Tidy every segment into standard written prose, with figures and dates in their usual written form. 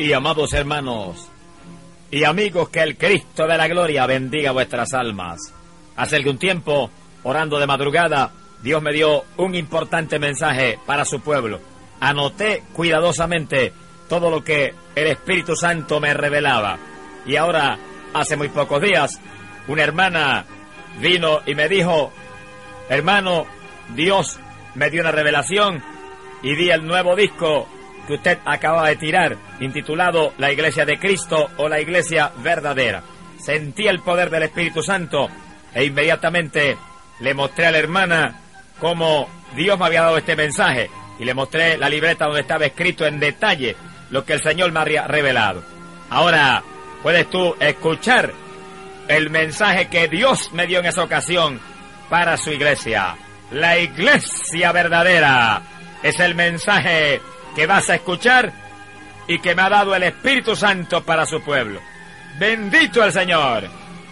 y amados hermanos y amigos, que el Cristo de la gloria bendiga vuestras almas. Hace algún tiempo, orando de madrugada, Dios me dio un importante mensaje para su pueblo. Anoté cuidadosamente todo lo que el Espíritu Santo me revelaba. Y ahora, hace muy pocos días, una hermana vino y me dijo: hermano, Dios me dio una revelación y vi el nuevo disco que usted acaba de tirar, intitulado La Iglesia de Cristo o La Iglesia Verdadera. Sentí el poder del Espíritu Santo e inmediatamente le mostré a la hermana cómo Dios me había dado este mensaje y le mostré la libreta donde estaba escrito en detalle lo que el Señor me había revelado. Ahora puedes tú escuchar el mensaje que Dios me dio en esa ocasión para su iglesia. La Iglesia Verdadera es el mensaje que vas a escuchar y que me ha dado el Espíritu Santo para su pueblo. ¡Bendito el Señor!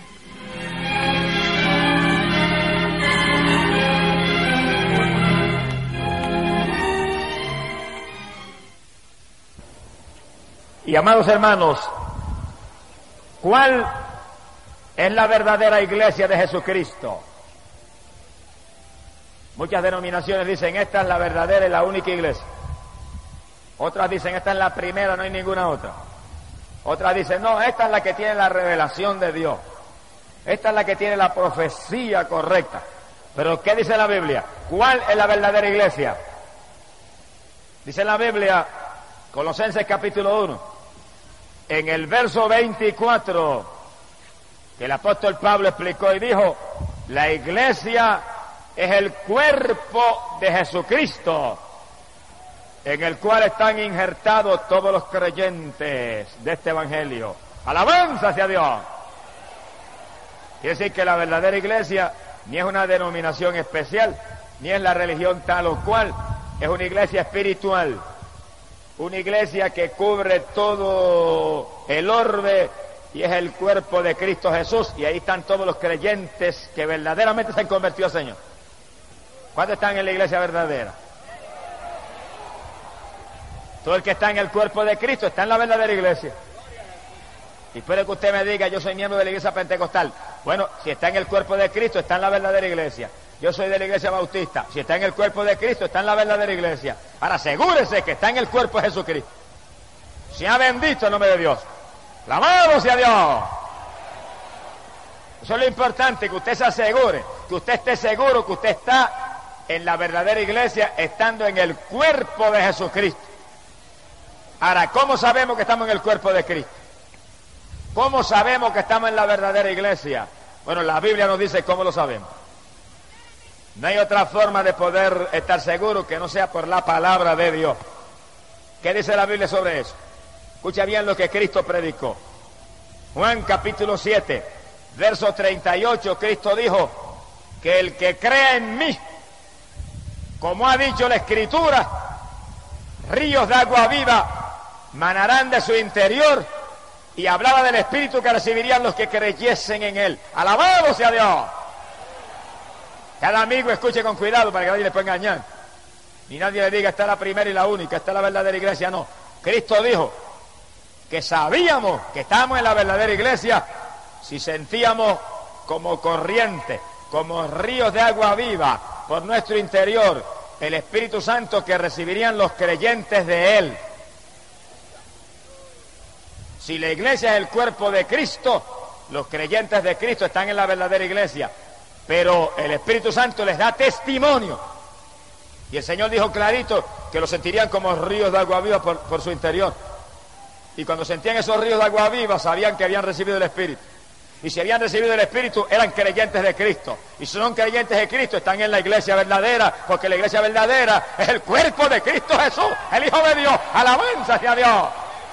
Y amados hermanos, ¿cuál es la verdadera iglesia de Jesucristo? Muchas denominaciones dicen: esta es la verdadera y la única iglesia. Otras dicen: esta es la primera, no hay ninguna otra. Otras dicen: no, esta es la que tiene la revelación de Dios. Esta es la que tiene la profecía correcta. Pero ¿qué dice la Biblia? ¿Cuál es la verdadera iglesia? Dice la Biblia, Colosenses capítulo 1, en el verso 24, que el apóstol Pablo explicó y dijo: la iglesia es el cuerpo de Jesucristo, en el cual están injertados todos los creyentes de este evangelio. ¡Alabanza hacia Dios! Quiere decir que la verdadera iglesia ni es una denominación especial, ni es la religión tal o cual, es una iglesia espiritual, una iglesia que cubre todo el orbe y es el cuerpo de Cristo Jesús, y ahí están todos los creyentes que verdaderamente se han convertido al Señor. ¿Cuántos están en la iglesia verdadera? Todo el que está en el cuerpo de Cristo está en la verdadera iglesia. Y espero que usted me diga: yo soy miembro de la iglesia pentecostal. Bueno, si está en el cuerpo de Cristo, está en la verdadera iglesia. Yo soy de la iglesia bautista. Si está en el cuerpo de Cristo, está en la verdadera iglesia. Ahora asegúrese que está en el cuerpo de Jesucristo. Sea bendito el nombre de Dios. ¡Alabado sea Dios! Eso es lo importante, que usted se asegure, que usted esté seguro que usted está en la verdadera iglesia, estando en el cuerpo de Jesucristo. Ahora, ¿cómo sabemos que estamos en el cuerpo de Cristo? ¿Cómo sabemos que estamos en la verdadera iglesia? Bueno, la Biblia nos dice cómo lo sabemos. No hay otra forma de poder estar seguro que no sea por la palabra de Dios. ¿Qué dice la Biblia sobre eso? Escucha bien lo que Cristo predicó. Juan capítulo 7, verso 38, Cristo dijo que el que crea en mí, como ha dicho la Escritura, ríos de agua viva manarán de su interior, y hablaba del Espíritu que recibirían los que creyesen en Él. ¡Alabado sea Dios! Cada amigo escuche con cuidado para que nadie le pueda engañar. Ni nadie le diga: esta es la primera y la única, esta es la verdadera iglesia. No. Cristo dijo que sabíamos que estábamos en la verdadera iglesia si sentíamos como corriente, como ríos de agua viva por nuestro interior el Espíritu Santo que recibirían los creyentes de Él. Si la iglesia es el cuerpo de Cristo, los creyentes de Cristo están en la verdadera iglesia, pero el Espíritu Santo les da testimonio. Y el Señor dijo clarito que lo sentirían como ríos de agua viva por su interior. Y cuando sentían esos ríos de agua viva, sabían que habían recibido el Espíritu. Y si habían recibido el Espíritu, eran creyentes de Cristo. Y si son creyentes de Cristo, están en la iglesia verdadera, porque la iglesia verdadera es el cuerpo de Cristo Jesús, el Hijo de Dios. ¡Alabanza hacia Dios!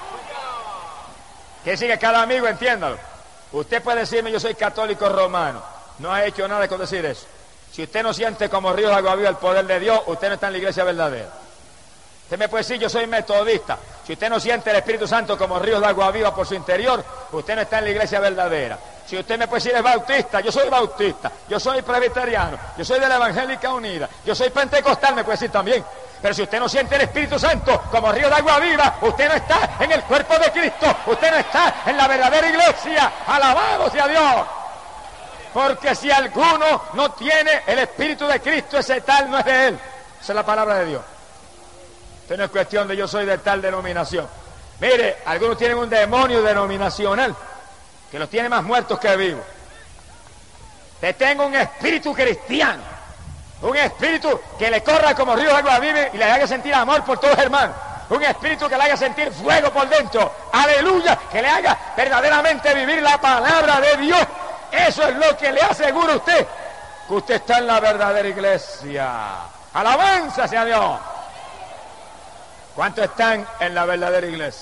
Que sigue cada amigo, entiéndalo. Usted puede decirme: yo soy católico romano. No ha hecho nada con decir eso. Si usted no siente como ríos de agua viva el poder de Dios, usted no está en la iglesia verdadera. Usted me puede decir: yo soy metodista. Si usted no siente el Espíritu Santo como ríos de agua viva por su interior, usted no está en la iglesia verdadera. Si usted me puede decir: es bautista, yo soy bautista. Yo soy presbiteriano, yo soy de la Evangélica Unida, yo soy pentecostal, me puede decir también. Pero si usted no siente el Espíritu Santo como río de agua viva, usted no está en el cuerpo de Cristo, usted no está en la verdadera iglesia. Alabado sea Dios. Porque si alguno no tiene el Espíritu de Cristo, ese tal no es de él. Esa es la palabra de Dios. Esto no es cuestión de yo soy de tal denominación. Mire, algunos tienen un demonio denominacional que los tiene más muertos que vivos. Te tengo un espíritu cristiano, un espíritu que le corra como río de agua viva y le haga sentir amor por todos los hermanos, un espíritu que le haga sentir fuego por dentro, aleluya, que le haga verdaderamente vivir la palabra de Dios. Eso es lo que le asegura a usted, que usted está en la verdadera iglesia. Alabanza sea Dios. ¿Cuántos están en la verdadera iglesia?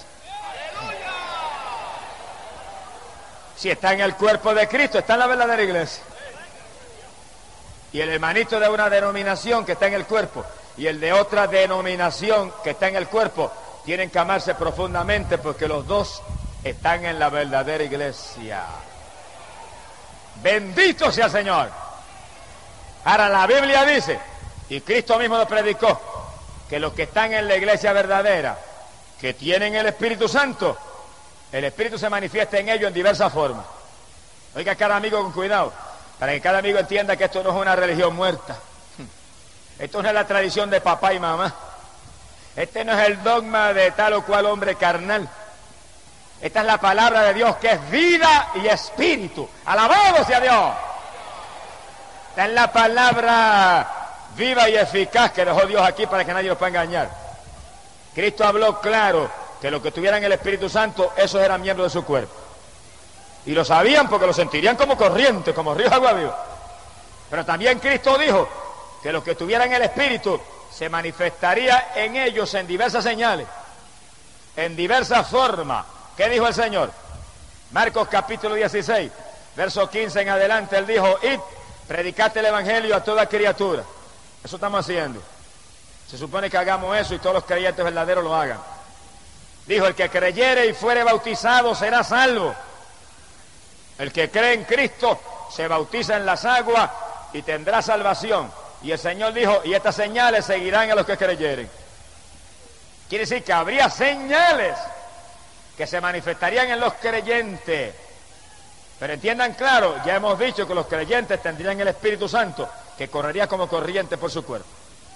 Si está en el cuerpo de Cristo, está en la verdadera iglesia. Y el hermanito de una denominación que está en el cuerpo y el de otra denominación que está en el cuerpo tienen que amarse profundamente, porque los dos están en la verdadera iglesia. Bendito sea el Señor. Ahora la Biblia dice, y Cristo mismo lo predicó, que los que están en la iglesia verdadera, que tienen el Espíritu Santo, el Espíritu se manifiesta en ellos en diversas formas. Oiga cada amigo con cuidado, para que cada amigo entienda que esto no es una religión muerta. Esto no es la tradición de papá y mamá. Este no es el dogma de tal o cual hombre carnal. Esta es la palabra de Dios, que es vida y espíritu. ¡Alabado sea Dios! Esta es la palabra viva y eficaz que dejó Dios aquí para que nadie los pueda engañar. Cristo habló claro que los que tuvieran el Espíritu Santo, esos eran miembros de su cuerpo. Y lo sabían porque lo sentirían como corriente, como ríos de agua viva. Pero también Cristo dijo que los que tuvieran el Espíritu se manifestaría en ellos en diversas señales, en diversas formas. ¿Qué dijo el Señor? Marcos capítulo 16, verso 15 en adelante, Él dijo, id, predicad el Evangelio a toda criatura. Eso estamos haciendo. Se supone que hagamos eso y todos los creyentes verdaderos lo hagan. Dijo, el que creyere y fuere bautizado será salvo. El que cree en Cristo se bautiza en las aguas y tendrá salvación. Y el Señor dijo, y estas señales seguirán a los que creyeren. Quiere decir que habría señales que se manifestarían en los creyentes. Pero entiendan claro, ya hemos dicho que los creyentes tendrían el Espíritu Santo, que correría como corriente por su cuerpo.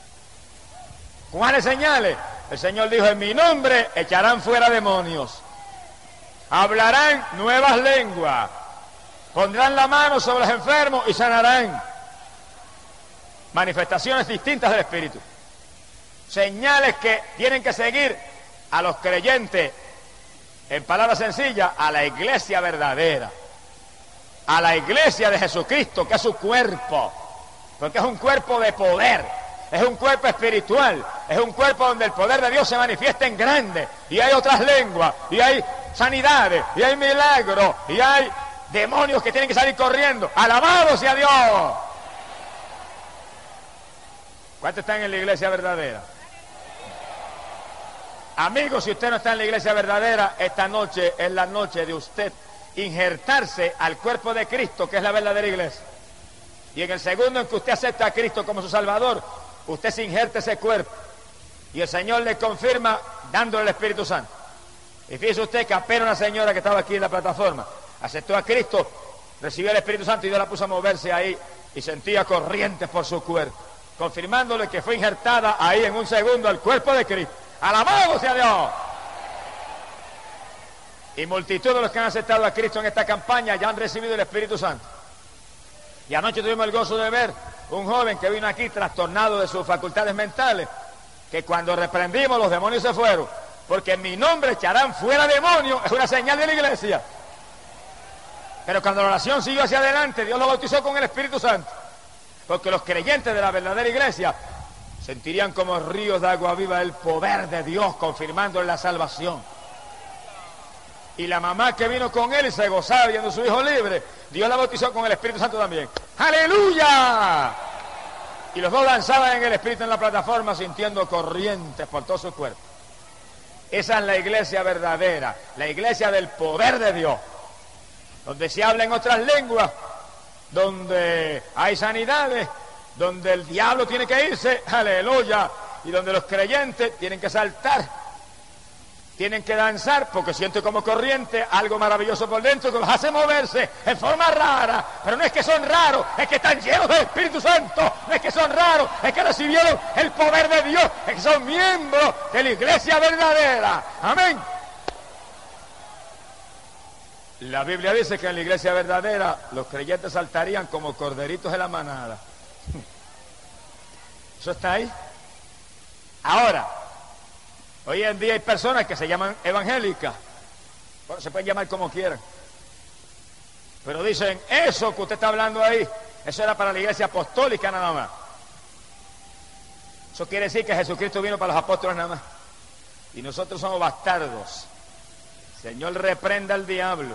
¿Cuáles señales? El Señor dijo, en mi nombre echarán fuera demonios, hablarán nuevas lenguas, pondrán la mano sobre los enfermos y sanarán. Manifestaciones distintas del Espíritu. Señales que tienen que seguir a los creyentes, en palabras sencillas, a la iglesia verdadera, a la iglesia de Jesucristo, que es su cuerpo, porque es un cuerpo de poder, es un cuerpo espiritual, es un cuerpo donde el poder de Dios se manifiesta en grande, y hay otras lenguas, y hay sanidades, y hay milagros, y hay demonios que tienen que salir corriendo. ¡Alabado sea Dios! ¿Cuántos están en la iglesia verdadera? Amigos, si usted no está en la iglesia verdadera, esta noche es la noche de usted injertarse al cuerpo de Cristo, que es la verdadera iglesia. Y en el segundo en que usted acepta a Cristo como su Salvador, usted se injerta ese cuerpo. Y el Señor le confirma dándole el Espíritu Santo. Y fíjese usted que apenas una señora que estaba aquí en la plataforma aceptó a Cristo, recibió el Espíritu Santo y Dios la puso a moverse ahí y sentía corrientes por su cuerpo, confirmándole que fue injertada ahí en un segundo al cuerpo de Cristo. ¡Alabado sea Dios! Y multitud de los que han aceptado a Cristo en esta campaña ya han recibido el Espíritu Santo. Y anoche tuvimos el gozo de ver un joven que vino aquí trastornado de sus facultades mentales, que cuando reprendimos los demonios se fueron, porque en mi nombre echarán fuera demonios, es una señal de la iglesia. Pero cuando la oración siguió hacia adelante, Dios lo bautizó con el Espíritu Santo, porque los creyentes de la verdadera iglesia sentirían como ríos de agua viva el poder de Dios, confirmando la salvación. Y la mamá que vino con él y se gozaba viendo a su hijo libre, Dios la bautizó con el Espíritu Santo también. ¡Aleluya! Y los dos danzaban en el Espíritu en la plataforma, sintiendo corrientes por todo su cuerpo. Esa es la iglesia verdadera, la iglesia del poder de Dios, donde se habla en otras lenguas, donde hay sanidades, donde el diablo tiene que irse, aleluya, y donde los creyentes tienen que saltar, tienen que danzar, porque sienten como corriente algo maravilloso por dentro que los hace moverse en forma rara. Pero no es que son raros, es que están llenos del Espíritu Santo. No es que son raros, es que recibieron el poder de Dios, es que son miembros de la iglesia verdadera. Amén. La Biblia dice que en la iglesia verdadera los creyentes saltarían como corderitos de la manada. ¿Eso está ahí? Ahora, hoy en día hay personas que se llaman evangélicas. Bueno, se pueden llamar como quieran. Pero dicen, eso que usted está hablando ahí, eso era para la iglesia apostólica nada más. Eso quiere decir que Jesucristo vino para los apóstoles nada más. Y nosotros somos bastardos. Señor, reprenda al diablo.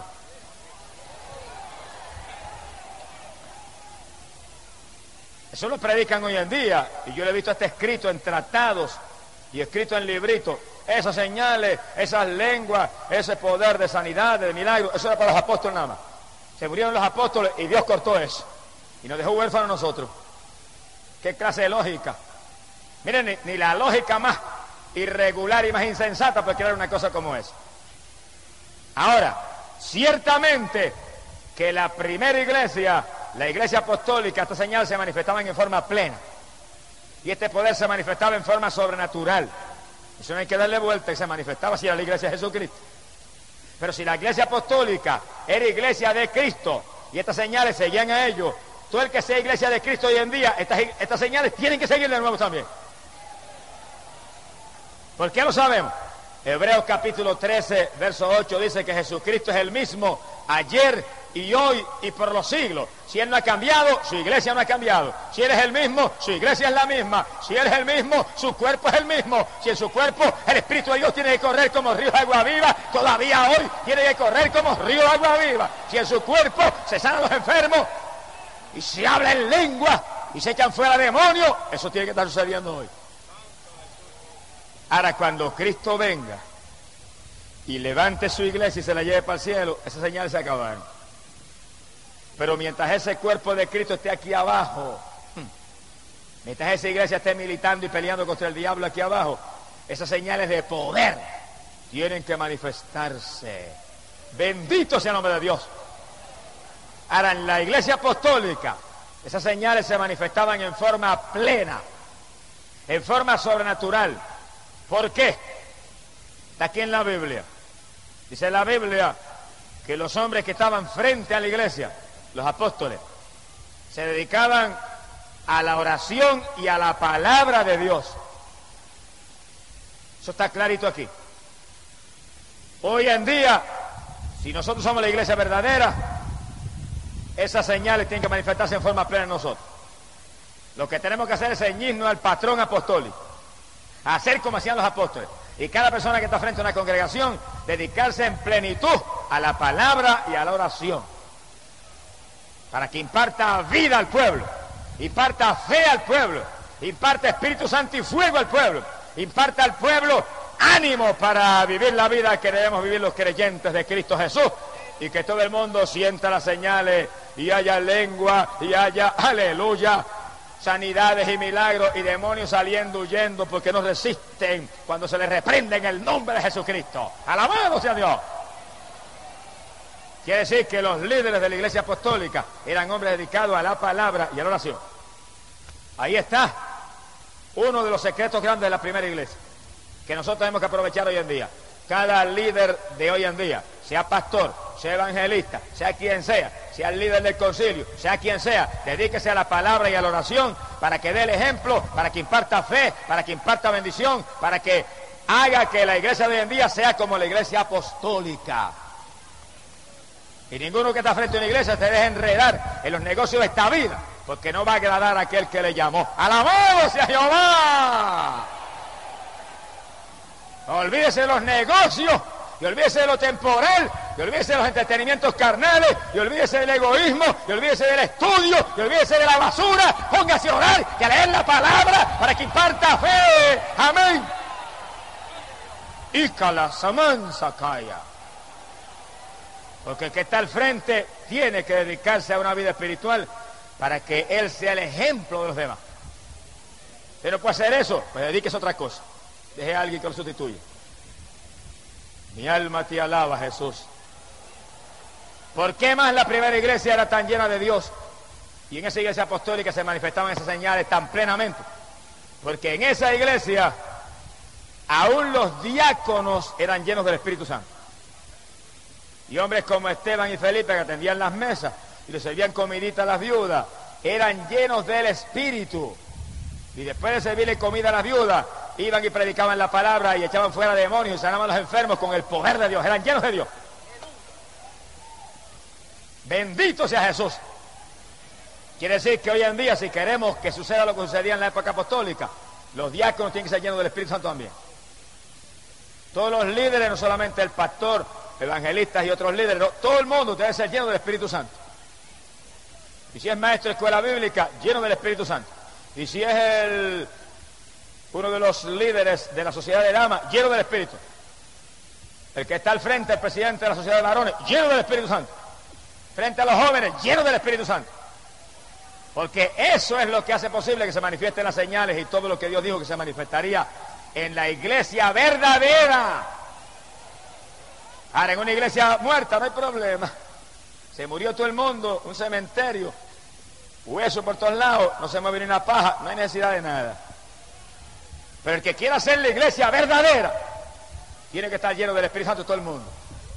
Eso lo predican hoy en día, y yo lo he visto hasta escrito en tratados y escrito en libritos. Esas señales, esas lenguas, ese poder de sanidad, de milagros, eso era para los apóstoles nada más. Se murieron los apóstoles y Dios cortó eso. Y nos dejó huérfanos a nosotros. ¿Qué clase de lógica? Miren, ni la lógica más irregular y más insensata puede crear una cosa como esa. Ahora, ciertamente que la primera iglesia, la iglesia apostólica, estas señales se manifestaban en forma plena. Y este poder se manifestaba en forma sobrenatural. Eso no hay que darle vuelta, y se manifestaba si era la iglesia de Jesucristo. Pero si la iglesia apostólica era iglesia de Cristo y estas señales seguían a ellos, todo el que sea iglesia de Cristo hoy en día, estas señales tienen que seguir de nuevo también. ¿Por qué lo sabemos? Hebreos capítulo 13, verso 8 dice que Jesucristo es el mismo ayer y hoy y por los siglos. Si Él no ha cambiado, su iglesia no ha cambiado. Si Él es el mismo, su iglesia es la misma. Si Él es el mismo, su cuerpo es el mismo. Si en su cuerpo el Espíritu de Dios tiene que correr como río de agua viva, todavía hoy tiene que correr como río de agua viva. Si en su cuerpo se sanan los enfermos y se habla en lengua y se echan fuera demonios, eso tiene que estar sucediendo hoy. Ahora, cuando Cristo venga y levante su iglesia y se la lleve para el cielo, esas señales se acabaron. Pero mientras ese cuerpo de Cristo esté aquí abajo, mientras esa iglesia esté militando y peleando contra el diablo aquí abajo, esas señales de poder tienen que manifestarse. Bendito sea el nombre de Dios. Ahora, en la iglesia apostólica, esas señales se manifestaban en forma plena, en forma sobrenatural. ¿Por qué? Está aquí en la Biblia. Dice la Biblia que los hombres que estaban frente a la iglesia, los apóstoles, se dedicaban a la oración y a la palabra de Dios. Eso está clarito aquí. Hoy en día, si nosotros somos la iglesia verdadera, esas señales tienen que manifestarse en forma plena en nosotros. Lo que tenemos que hacer es ceñirnos al patrón apostólico, hacer como hacían los apóstoles, y cada persona que está frente a una congregación dedicarse en plenitud a la palabra y a la oración, para que imparta vida al pueblo, imparta fe al pueblo, imparta Espíritu Santo y fuego al pueblo, imparta al pueblo ánimo para vivir la vida que debemos vivir los creyentes de Cristo Jesús, y que todo el mundo sienta las señales y haya lengua y haya, aleluya, sanidades y milagros y demonios saliendo, huyendo, porque no resisten cuando se les reprende en el nombre de Jesucristo. ¡Alabado sea Dios! Quiere decir que los líderes de la iglesia apostólica eran hombres dedicados a la palabra y a la oración. Ahí está uno de los secretos grandes de la primera iglesia, que nosotros tenemos que aprovechar hoy en día. Cada líder de hoy en día, sea pastor, sea evangelista, sea quien sea el líder del concilio, sea quien sea, dedíquese a la palabra y a la oración para que dé el ejemplo, para que imparta fe, para que imparta bendición, para que haga que la iglesia de hoy en día sea como la iglesia apostólica. Y ninguno que está frente a una iglesia se deje enredar en los negocios de esta vida, porque no va a agradar a aquel que le llamó. ¡Alabado sea Jehová! Olvídese de los negocios, y olvídese de lo temporal, y olvídese de los entretenimientos carnales, y olvídese del egoísmo, y olvídese del estudio, y olvídese de la basura. Póngase a orar y a leer la palabra para que imparta fe. Amén. Y calasamanza calla. Porque el que está al frente tiene que dedicarse a una vida espiritual para que él sea el ejemplo de los demás. Usted no puede hacer eso, pues dedíquese a otra cosa. Deje a alguien que lo sustituya. Mi alma te alaba, Jesús. ¿Por qué más la primera iglesia era tan llena de Dios? Y en esa iglesia apostólica se manifestaban esas señales tan plenamente. Porque en esa iglesia aún los diáconos eran llenos del Espíritu Santo. Y hombres como Esteban y Felipe, que atendían las mesas y le servían comidita a las viudas, eran llenos del Espíritu. Y después de servirle comida a las viudas, iban y predicaban la palabra y echaban fuera demonios y sanaban a los enfermos con el poder de Dios. Eran llenos de Dios. Bendito sea Jesús. Quiere decir que hoy en día, si queremos que suceda lo que sucedía en la época apostólica, los diáconos tienen que ser llenos del Espíritu Santo también. Todos los líderes, no solamente el pastor, evangelistas y otros líderes, no, todo el mundo debe ser lleno del Espíritu Santo. Y si es maestro de escuela bíblica, lleno del Espíritu Santo. Y si es uno de los líderes de la sociedad de damas, lleno del Espíritu. El que está al frente, el presidente de la sociedad de varones, lleno del Espíritu Santo. Frente a los jóvenes, lleno del Espíritu Santo. Porque eso es lo que hace posible que se manifiesten las señales y todo lo que Dios dijo que se manifestaría en la iglesia verdadera. Ahora, en una iglesia muerta no hay problema. Se murió todo el mundo, un cementerio, hueso por todos lados, no se mueve ni una paja, no hay necesidad de nada. Pero el que quiera hacer la iglesia verdadera, tiene que estar lleno del Espíritu Santo todo el mundo.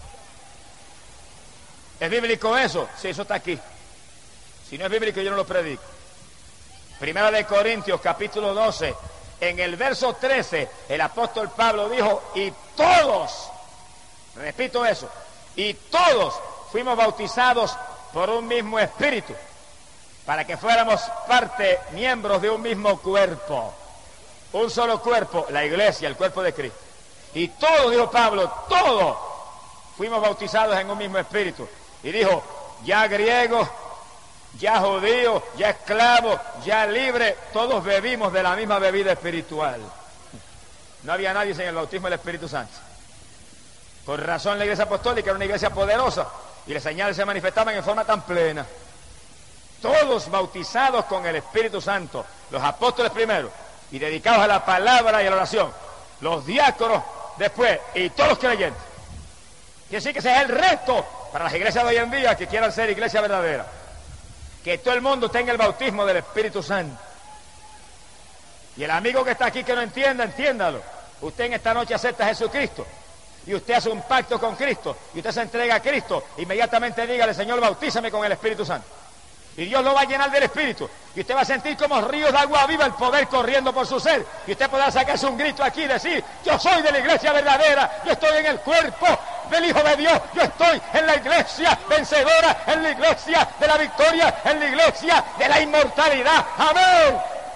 ¿Es bíblico eso? Sí, eso está aquí. Si no es bíblico, yo no lo predico. Primera de Corintios, capítulo 12, en el verso 13, el apóstol Pablo dijo, y todos, repito eso, y todos fuimos bautizados por un mismo espíritu, para que fuéramos parte, miembros de un mismo cuerpo. Un solo cuerpo, la iglesia, el cuerpo de Cristo. Y todos, dijo Pablo, todos fuimos bautizados en un mismo espíritu. Y dijo, ya griego, ya judío, ya esclavo, ya libre, todos bebimos de la misma bebida espiritual. No había nadie sin el bautismo del Espíritu Santo. Con razón la iglesia apostólica era una iglesia poderosa y las señales se manifestaban en forma tan plena. Todos bautizados con el Espíritu Santo, los apóstoles primero y dedicados a la palabra y a la oración, los diáconos después y todos los creyentes. Quiere decir que ese es el reto para las iglesias de hoy en día que quieran ser iglesia verdadera. Que todo el mundo tenga el bautismo del Espíritu Santo. Y el amigo que está aquí que no entienda, entiéndalo. Usted en esta noche acepta a Jesucristo y usted hace un pacto con Cristo y usted se entrega a Cristo, inmediatamente dígale, Señor, bautízame con el Espíritu Santo. Y Dios lo va a llenar del Espíritu. Y usted va a sentir como ríos de agua viva el poder corriendo por su ser. Y usted podrá sacarse un grito aquí y decir, yo soy de la iglesia verdadera, yo estoy en el cuerpo del Hijo de Dios, yo estoy en la iglesia vencedora, en la iglesia de la victoria, en la iglesia de la inmortalidad. ¡Amén!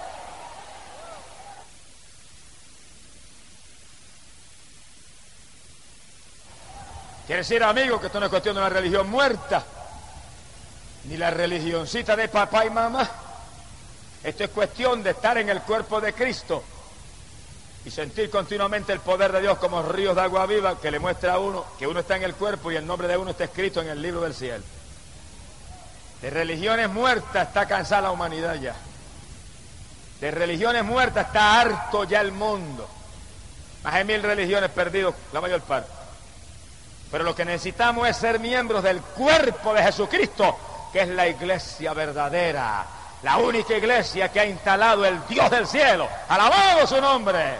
Quiere decir, amigo, que esto no es cuestión de una religión muerta, ni la religioncita de papá y mamá. Esto es cuestión de estar en el cuerpo de Cristo y sentir continuamente el poder de Dios como ríos de agua viva que le muestra a uno que uno está en el cuerpo y el nombre de uno está escrito en el libro del cielo. De religiones muertas está cansada la humanidad ya. De religiones muertas está harto ya el mundo. Más de 1000 religiones perdidas, la mayor parte. Pero lo que necesitamos es ser miembros del cuerpo de Jesucristo, que es la iglesia verdadera, la única iglesia que ha instalado el Dios del cielo. ¡Alabado su nombre!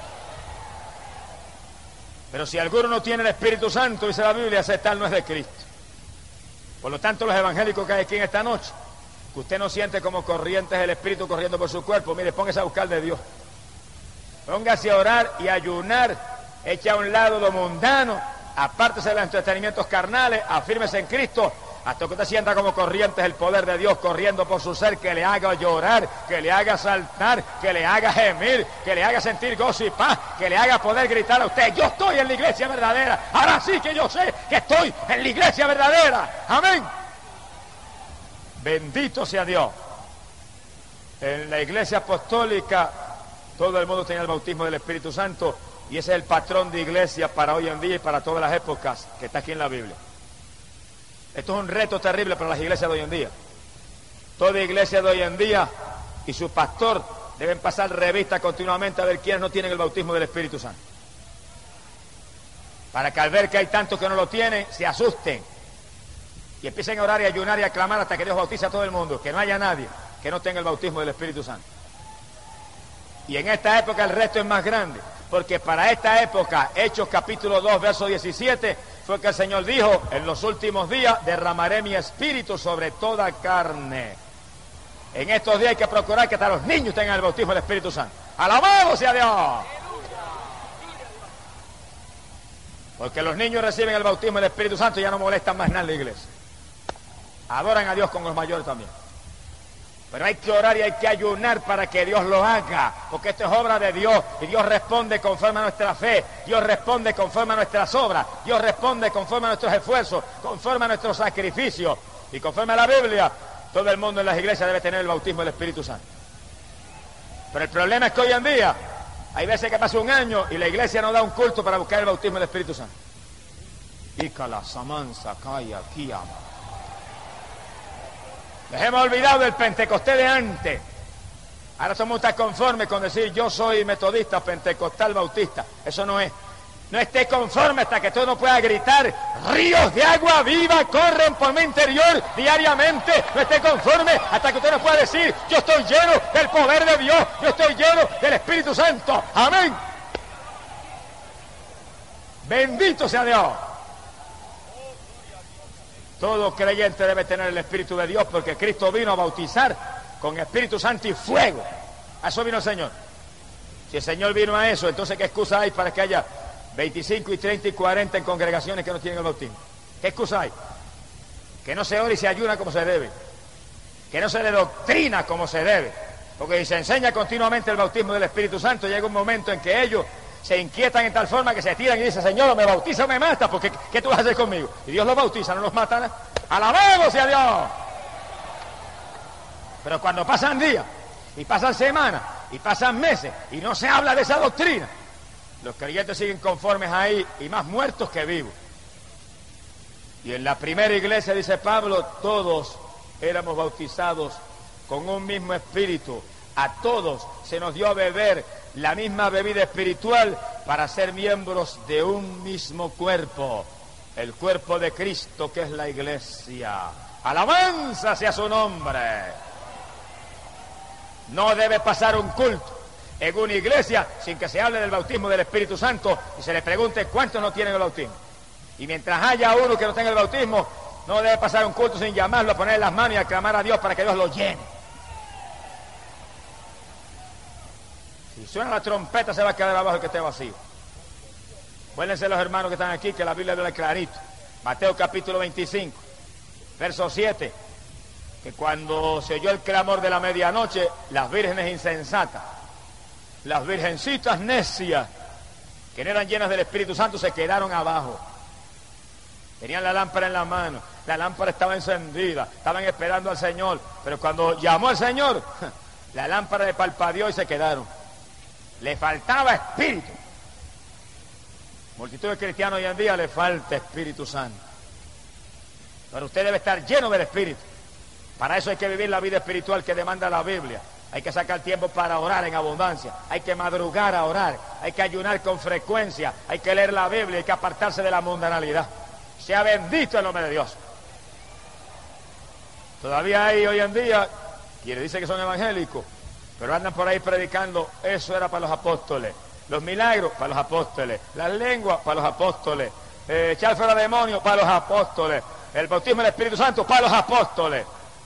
Pero si alguno no tiene el Espíritu Santo, dice la Biblia, ese tal no es de Cristo. Por lo tanto, los evangélicos que hay aquí en esta noche, que usted no siente como corrientes el Espíritu corriendo por su cuerpo, mire, póngase a buscar de Dios. Póngase a orar y a ayunar, eche a un lado lo mundano, apártese de los entretenimientos carnales, afírmese en Cristo, hasta que usted sienta como corrientes el poder de Dios corriendo por su ser, que le haga llorar, que le haga saltar, que le haga gemir, que le haga sentir gozo y paz, que le haga poder gritar a usted, yo estoy en la iglesia verdadera, ahora sí que yo sé que estoy en la iglesia verdadera. Amén. Bendito sea Dios. En la iglesia apostólica todo el mundo tenía el bautismo del Espíritu Santo y ese es el patrón de iglesia para hoy en día y para todas las épocas que está aquí en la Biblia. Esto es un reto terrible para las iglesias de hoy en día. Toda iglesia de hoy en día y su pastor deben pasar revista continuamente a ver quiénes no tienen el bautismo del Espíritu Santo. Para que al ver que hay tantos que no lo tienen, se asusten y empiecen a orar y ayunar y a clamar hasta que Dios bautice a todo el mundo, que no haya nadie que no tenga el bautismo del Espíritu Santo. Y en esta época el resto es más grande, porque para esta época, Hechos capítulo 2, verso 17, fue que el Señor dijo: en los últimos días derramaré mi espíritu sobre toda carne. En estos días hay que procurar que hasta los niños tengan el bautismo del Espíritu Santo. ¡Alabado sea Dios! Porque los niños reciben el bautismo del Espíritu Santo y ya no molestan más nada en la iglesia. Adoran a Dios con los mayores también. Pero hay que orar y hay que ayunar para que Dios lo haga, porque esto es obra de Dios y Dios responde conforme a nuestra fe, Dios responde conforme a nuestras obras, Dios responde conforme a nuestros esfuerzos, conforme a nuestros sacrificios y conforme a la Biblia. Todo el mundo en las iglesias debe tener el bautismo del Espíritu Santo. Pero el problema es que hoy en día hay veces que pasa un año y la iglesia no da un culto para buscar el bautismo del Espíritu Santo. Ícala, Samansa, Kaya, Kiyama. Les hemos olvidado del Pentecostés de antes. Ahora somos tan conformes con decir yo soy metodista, pentecostal, bautista. Eso no es. No esté conforme hasta que tú no puedas gritar: ríos de agua viva corren por mi interior diariamente. No esté conforme hasta que usted no pueda decir: yo estoy lleno del poder de Dios, yo estoy lleno del Espíritu Santo. Amén. Bendito sea Dios. Todo creyente debe tener el Espíritu de Dios, porque Cristo vino a bautizar con Espíritu Santo y fuego. A eso vino el Señor. Si el Señor vino a eso, entonces ¿qué excusa hay para que haya 25 y 30 y 40 en congregaciones que no tienen el bautismo? ¿Qué excusa hay? Que no se ora y se ayuna como se debe, que no se le doctrina como se debe, porque si se enseña continuamente el bautismo del Espíritu Santo, llega un momento en que ellos se inquietan en tal forma que se tiran y dicen: Señor, o me bautiza o me mata, porque ¿qué tú vas a hacer conmigo? Y Dios los bautiza, no los mata. ¡Alabado sea Dios! Pero cuando pasan días, y pasan semanas, y pasan meses, y no se habla de esa doctrina, los creyentes siguen conformes ahí, y más muertos que vivos. Y en la primera iglesia, dice Pablo, todos éramos bautizados con un mismo espíritu. A todos se nos dio a beber la misma bebida espiritual para ser miembros de un mismo cuerpo, el cuerpo de Cristo, que es la iglesia. ¡Alabanza sea su nombre! No debe pasar un culto en una iglesia sin que se hable del bautismo del Espíritu Santo y se le pregunte cuántos no tienen el bautismo. Y mientras haya uno que no tenga el bautismo, no debe pasar un culto sin llamarlo, ponerle las manos y aclamar a Dios para que Dios lo llene. Si suena la trompeta, se va a quedar abajo el que esté vacío. Vuélense los hermanos que están aquí, que la Biblia habla clarito. Mateo capítulo 25, verso 7, que cuando se oyó el clamor de la medianoche, las vírgenes insensatas, las virgencitas necias, que no eran llenas del Espíritu Santo, se quedaron abajo. Tenían la lámpara en la mano, la lámpara estaba encendida, estaban esperando al Señor, pero cuando llamó al Señor, la lámpara le palpadeó y se quedaron. Le faltaba espíritu. Multitud de cristianos hoy en día le falta Espíritu Santo. Pero usted debe estar lleno del Espíritu. Para eso hay que vivir la vida espiritual que demanda la Biblia. Hay que sacar tiempo para orar en abundancia. Hay que madrugar a orar. Hay que ayunar con frecuencia. Hay que leer la Biblia. Hay que apartarse de la mundanalidad. Sea bendito el nombre de Dios. Todavía hay hoy en día quienes dicen que son evangélicos, pero andan por ahí predicando: eso era para los apóstoles, los milagros para los apóstoles, las lenguas para los apóstoles, echar fuera demonios para los apóstoles, el bautismo del Espíritu Santo para los apóstoles.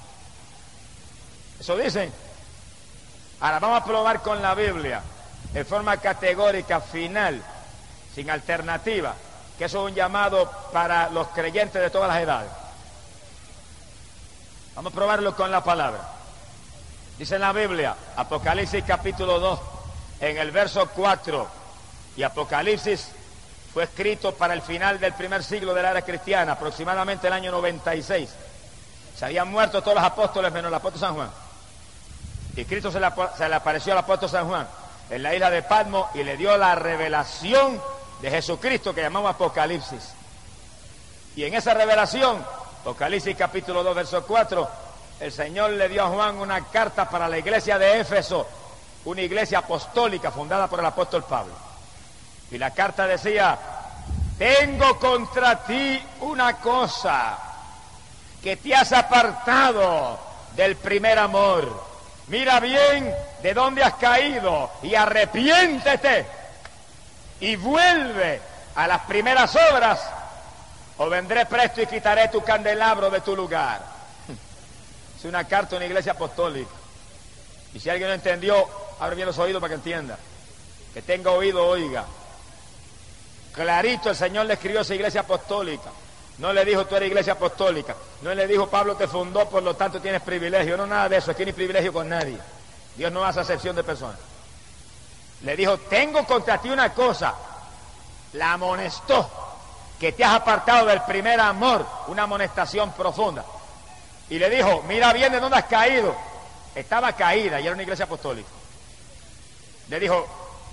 Eso dicen. Ahora vamos a probar con la Biblia, en forma categórica, final, sin alternativa, que eso es un llamado para los creyentes de todas las edades. Vamos a probarlo con la palabra. Dice en la Biblia, Apocalipsis capítulo 2, en el verso 4, y Apocalipsis fue escrito para el final del primer siglo de la era cristiana, aproximadamente el año 96. Se habían muerto todos los apóstoles menos el apóstol San Juan. Y Cristo se le apareció al apóstol San Juan en la isla de Patmos y le dio la revelación de Jesucristo que llamamos Apocalipsis. Y en esa revelación, Apocalipsis capítulo 2, verso 4, el Señor le dio a Juan una carta para la iglesia de Éfeso, una iglesia apostólica fundada por el apóstol Pablo. Y la carta decía: tengo contra ti una cosa, que te has apartado del primer amor. Mira bien de dónde has caído y arrepiéntete y vuelve a las primeras obras, o vendré presto y quitaré tu candelabro de tu lugar. Es una carta a una iglesia apostólica. Y si alguien no entendió, abre bien los oídos para que entienda. Que tenga oído, oiga. Clarito el Señor le escribió a esa iglesia apostólica. No le dijo: tú eres iglesia apostólica. No le dijo: Pablo te fundó, por lo tanto tienes privilegio. No, nada de eso. Aquí no hay privilegio con nadie. Dios no hace acepción de personas. Le dijo: tengo contra ti una cosa. La amonestó, que te has apartado del primer amor. Una amonestación profunda. Y le dijo: mira bien de dónde has caído. Estaba caída y era una iglesia apostólica. Le dijo: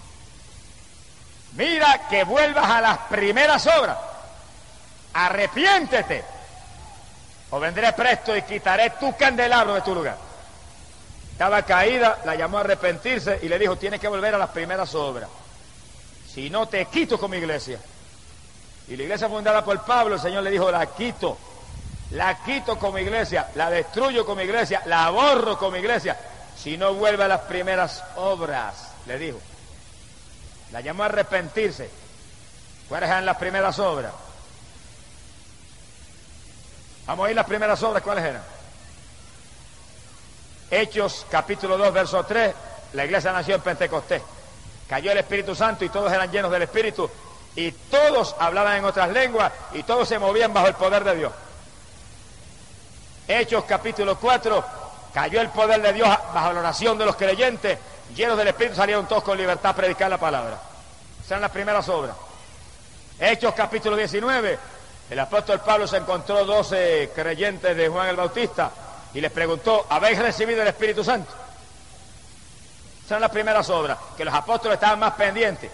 mira que vuelvas a las primeras obras. Arrepiéntete, o vendré presto y quitaré tu candelabro de tu lugar. Estaba caída, la llamó a arrepentirse y le dijo: tienes que volver a las primeras obras. Si no, te quito como iglesia. Y la iglesia fundada por Pablo, el Señor le dijo: la quito como iglesia, la destruyo como iglesia, la borro como iglesia, si no vuelve a las primeras obras, le dijo. La llamó a arrepentirse. ¿Cuáles eran las primeras obras? Vamos a ir las primeras obras, ¿cuáles eran? Hechos, capítulo 2, verso 3, la iglesia nació en Pentecostés. Cayó el Espíritu Santo y todos eran llenos del Espíritu, y todos hablaban en otras lenguas, y todos se movían bajo el poder de Dios. Hechos, capítulo 4, cayó el poder de Dios bajo la oración de los creyentes, llenos del Espíritu, salieron todos con libertad a predicar la palabra. Esas eran las primeras obras. Hechos, capítulo 19, el apóstol Pablo se encontró 12 creyentes de Juan el Bautista y les preguntó: ¿habéis recibido el Espíritu Santo? Esas eran las primeras obras, que los apóstoles estaban más pendientes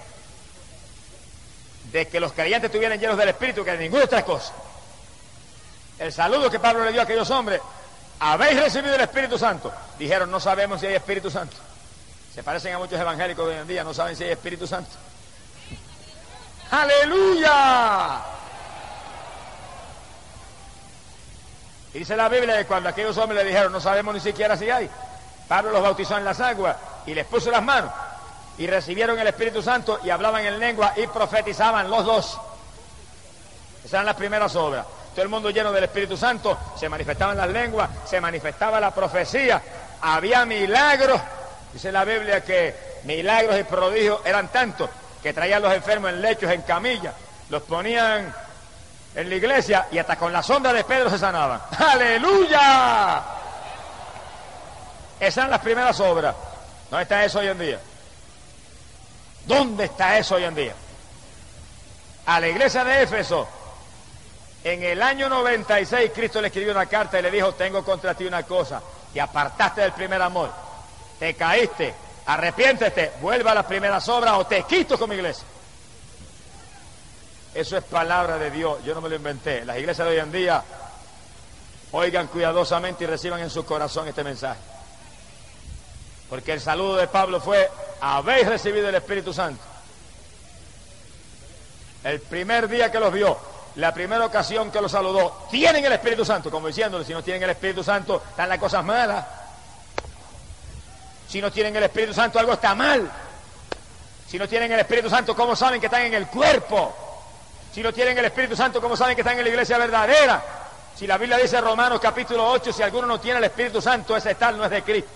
de que los creyentes estuvieran llenos del Espíritu que de ninguna otra cosa. El saludo que Pablo le dio a aquellos hombres: ¿habéis recibido el Espíritu Santo? Dijeron: no sabemos si hay Espíritu Santo. Se parecen a muchos evangélicos de hoy en día, no saben si hay Espíritu Santo. ¡Aleluya! Y dice la Biblia que cuando aquellos hombres le dijeron: no sabemos ni siquiera si hay, Pablo los bautizó en las aguas y les puso las manos y recibieron el Espíritu Santo y hablaban en lengua y profetizaban los dos. Esas eran las primeras obras. Todo el mundo lleno del Espíritu Santo, se manifestaban las lenguas, se manifestaba la profecía, había milagros. Dice la Biblia que milagros y prodigios eran tantos que traían los enfermos en lechos, en camillas, los ponían en la iglesia y hasta con la sombra de Pedro se sanaban. ¡Aleluya! Esas eran las primeras obras. ¿Dónde está eso hoy en día? ¿Dónde está eso hoy en día? A la iglesia de Éfeso, en el año 96, Cristo le escribió una carta y le dijo: tengo contra ti una cosa, te apartaste del primer amor, te caíste, arrepiéntete, vuelva a las primeras obras o te quito como iglesia. Eso es palabra de Dios, yo no me lo inventé. Las iglesias de hoy en día, oigan cuidadosamente y reciban en su corazón este mensaje. Porque el saludo de Pablo fue: habéis recibido el Espíritu Santo. El primer día que los vio, la primera ocasión que los saludó, tienen el Espíritu Santo, como diciéndole: si no tienen el Espíritu Santo, están las cosas malas. Si no tienen el Espíritu Santo, algo está mal. Si no tienen el Espíritu Santo, ¿cómo saben que están en el cuerpo? Si no tienen el Espíritu Santo, ¿cómo saben que están en la iglesia verdadera? Si la Biblia dice en Romanos capítulo 8, si alguno no tiene el Espíritu Santo, ese tal no es de Cristo.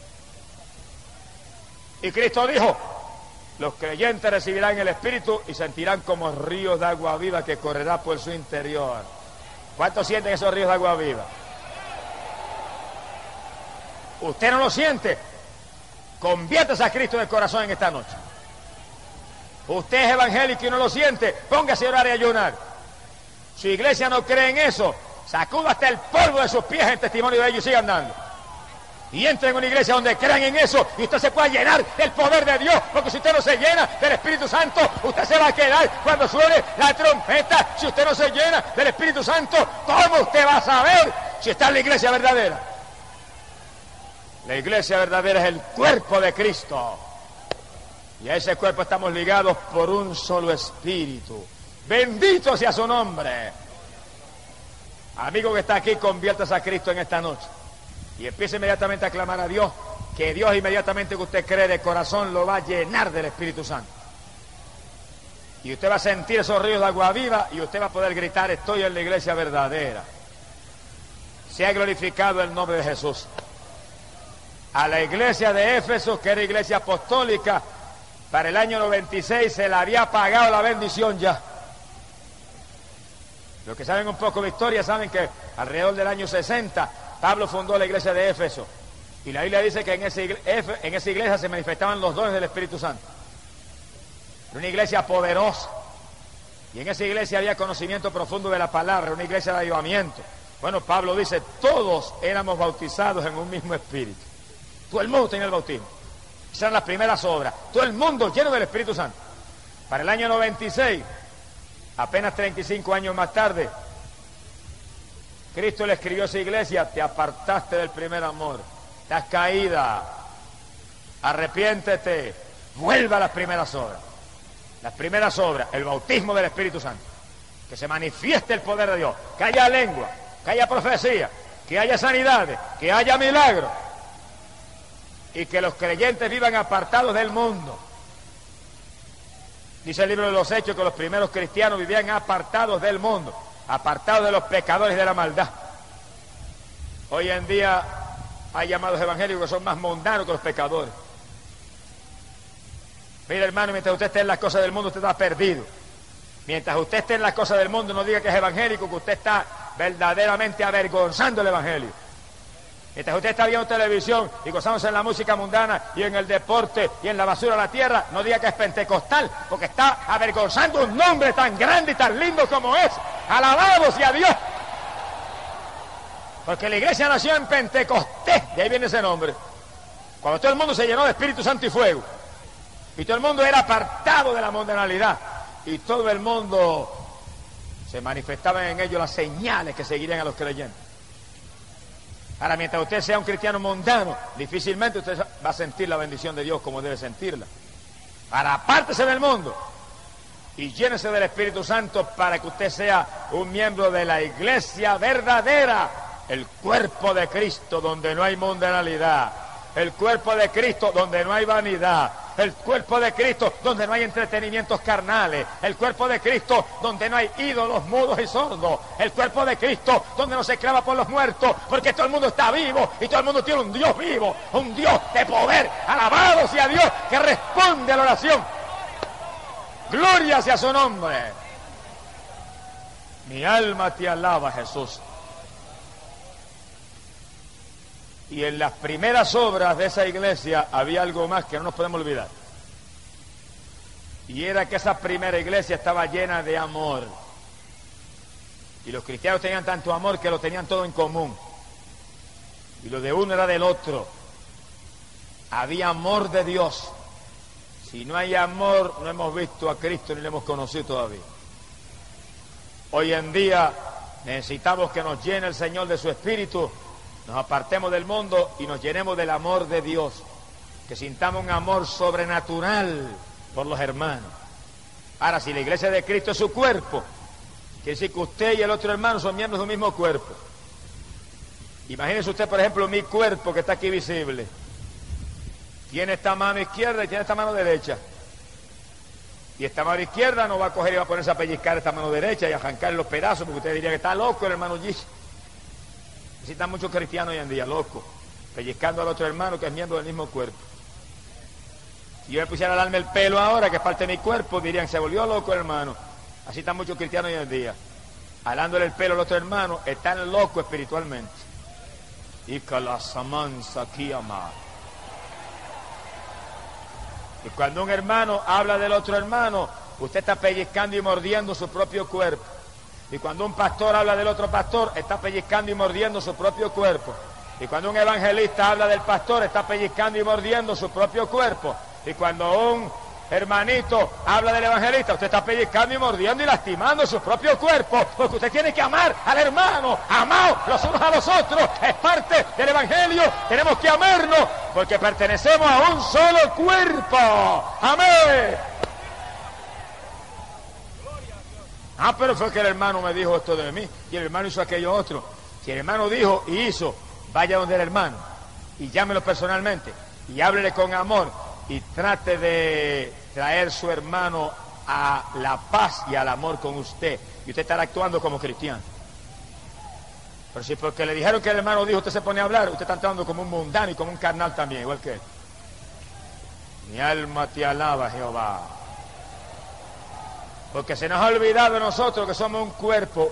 Y Cristo dijo: los creyentes recibirán el Espíritu y sentirán como ríos de agua viva que correrá por su interior. ¿Cuántos sienten esos ríos de agua viva? ¿Usted no lo siente? Conviértase a Cristo en el corazón en esta noche. Usted es evangélico y no lo siente, póngase a orar y ayunar. Su iglesia no cree en eso, sacuda hasta el polvo de sus pies en testimonio de ellos y siga andando. Y entre en una iglesia donde crean en eso y usted se pueda llenar del poder de Dios, porque si usted no se llena del Espíritu Santo, usted se va a quedar cuando suene la trompeta. Si usted no se llena del Espíritu Santo, ¿cómo usted va a saber si está en la iglesia verdadera? La iglesia verdadera es el cuerpo de Cristo. Y a ese cuerpo estamos ligados por un solo espíritu. Bendito sea su nombre. Amigo que está aquí, conviértase a Cristo en esta noche. Y empiece inmediatamente a clamar a Dios, que Dios inmediatamente que usted cree de corazón lo va a llenar del Espíritu Santo. Y usted va a sentir esos ríos de agua viva y usted va a poder gritar: estoy en la iglesia verdadera. Sea glorificado el nombre de Jesús. A la iglesia de Éfeso, que era iglesia apostólica, para el año 96 se le había pagado la bendición ya. Los que saben un poco de historia saben que alrededor del año 60 Pablo fundó la iglesia de Éfeso. Y la Biblia dice que en esa iglesia se manifestaban los dones del Espíritu Santo. Era una iglesia poderosa. Y en esa iglesia había conocimiento profundo de la palabra, una iglesia de avivamiento. Bueno, Pablo dice, todos éramos bautizados en un mismo espíritu. Todo el mundo tenía el bautismo. Esas eran las primeras obras. Todo el mundo lleno del Espíritu Santo. Para el año 96, apenas 35 años más tarde, Cristo le escribió a esa iglesia: te apartaste del primer amor, estás caída, arrepiéntete, vuelva a las primeras obras. Las primeras obras, el bautismo del Espíritu Santo, que se manifieste el poder de Dios, que haya lengua, que haya profecía, que haya sanidades, que haya milagros, y que los creyentes vivan apartados del mundo. Dice el libro de los Hechos que los primeros cristianos vivían apartados del mundo, apartados de los pecadores y de la maldad. Hoy en día hay llamados evangélicos que son más mundanos que los pecadores. Mire, hermano, mientras usted esté en las cosas del mundo, usted está perdido. Mientras usted esté en las cosas del mundo, no diga que es evangélico, que usted está verdaderamente avergonzando el evangelio. Mientras usted está viendo televisión y gozándose en la música mundana y en el deporte y en la basura de la tierra, no diga que es pentecostal, porque está avergonzando un nombre tan grande y tan lindo como es. ¡Alabado sea Dios! Porque la iglesia nació en Pentecostés, de ahí viene ese nombre. Cuando todo el mundo se llenó de Espíritu Santo y fuego, y todo el mundo era apartado de la mundanalidad, y todo el mundo se manifestaban en ellos las señales que seguirían a los creyentes. Ahora, mientras usted sea un cristiano mundano, difícilmente usted va a sentir la bendición de Dios como debe sentirla. Ahora, apártese del mundo y llénese del Espíritu Santo para que usted sea un miembro de la iglesia verdadera, el cuerpo de Cristo donde no hay mundanalidad, el cuerpo de Cristo donde no hay vanidad, el cuerpo de Cristo donde no hay entretenimientos carnales, el cuerpo de Cristo donde no hay ídolos mudos y sordos, el cuerpo de Cristo donde no se clama por los muertos, porque todo el mundo está vivo y todo el mundo tiene un Dios vivo, un Dios de poder. Alabado sea Dios que responde a la oración. Gloria sea su nombre. Mi alma te alaba, Jesús. Y en las primeras obras de esa iglesia había algo más que no nos podemos olvidar. Y era que esa primera iglesia estaba llena de amor. Y los cristianos tenían tanto amor que lo tenían todo en común. Y lo de uno era del otro. Había amor de Dios. Si no hay amor, no hemos visto a Cristo ni lo hemos conocido todavía. Hoy en día necesitamos que nos llene el Señor de su Espíritu, nos apartemos del mundo y nos llenemos del amor de Dios, que sintamos un amor sobrenatural por los hermanos. Ahora, si la iglesia de Cristo es su cuerpo, quiere decir que usted y el otro hermano son miembros de un mismo cuerpo. Imagínese usted, por ejemplo, mi cuerpo que está aquí visible. Tiene esta mano izquierda y tiene esta mano derecha. Y esta mano izquierda no va a coger y va a ponerse a pellizcar esta mano derecha y a arrancar los pedazos, porque usted diría que está loco el hermano G. Necesitan muchos cristianos hoy en día, locos, pellizcando al otro hermano que es miembro del mismo cuerpo. Si yo me pusiera a darme el pelo ahora, que es parte de mi cuerpo, dirían, se volvió loco el hermano. Así están muchos cristianos hoy en día. Alándole el pelo al otro hermano, están locos espiritualmente. Y cuando un hermano habla del otro hermano, usted está pellizcando y mordiendo su propio cuerpo. Y cuando un pastor habla del otro pastor, está pellizcando y mordiendo su propio cuerpo. Y cuando un evangelista habla del pastor, está pellizcando y mordiendo su propio cuerpo. Y cuando un hermanito habla del evangelista, usted está pellizcando y mordiendo y lastimando su propio cuerpo, porque usted tiene que amar al hermano, amaos los unos a los otros, es parte del evangelio, tenemos que amarnos, porque pertenecemos a un solo cuerpo, amén. Pero fue que el hermano me dijo esto de mí, y el hermano hizo aquello otro. Si el hermano dijo y hizo, vaya donde el hermano, y llámelo personalmente, y háblele con amor, y trate de traer su hermano a la paz y al amor con usted, y usted estará actuando como cristiano. Pero si porque le dijeron que el hermano dijo, usted se pone a hablar, usted está actuando como un mundano y como un carnal también, igual que él. Mi alma te alaba, Jehová. Porque se nos ha olvidado de nosotros que somos un cuerpo,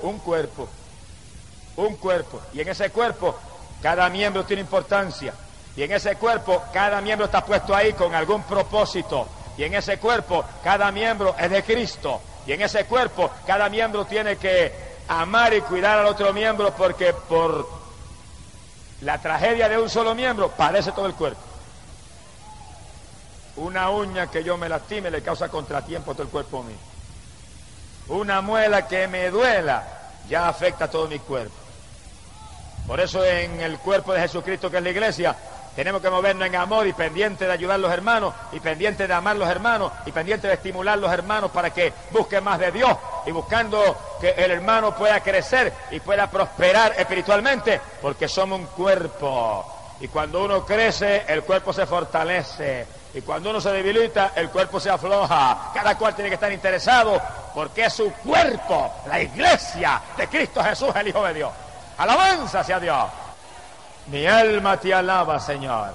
y en ese cuerpo cada miembro tiene importancia, y en ese cuerpo cada miembro está puesto ahí con algún propósito, y en ese cuerpo cada miembro es de Cristo, y en ese cuerpo cada miembro tiene que amar y cuidar al otro miembro, porque por la tragedia de un solo miembro padece todo el cuerpo. Una uña que yo me lastime le causa contratiempo a todo el cuerpo mío. Una muela que me duela ya afecta a todo mi cuerpo. Por eso en el cuerpo de Jesucristo, que es la iglesia, tenemos que movernos en amor y pendiente de ayudar a los hermanos, y pendiente de amar a los hermanos, y pendiente de estimular a los hermanos para que busquen más de Dios, y buscando que el hermano pueda crecer y pueda prosperar espiritualmente, porque somos un cuerpo. Y cuando uno crece, el cuerpo se fortalece. Y cuando uno se debilita, el cuerpo se afloja. Cada cual tiene que estar interesado, porque es su cuerpo, la iglesia de Cristo Jesús, el Hijo de Dios. Alabanza sea Dios. Mi alma te alaba, Señor.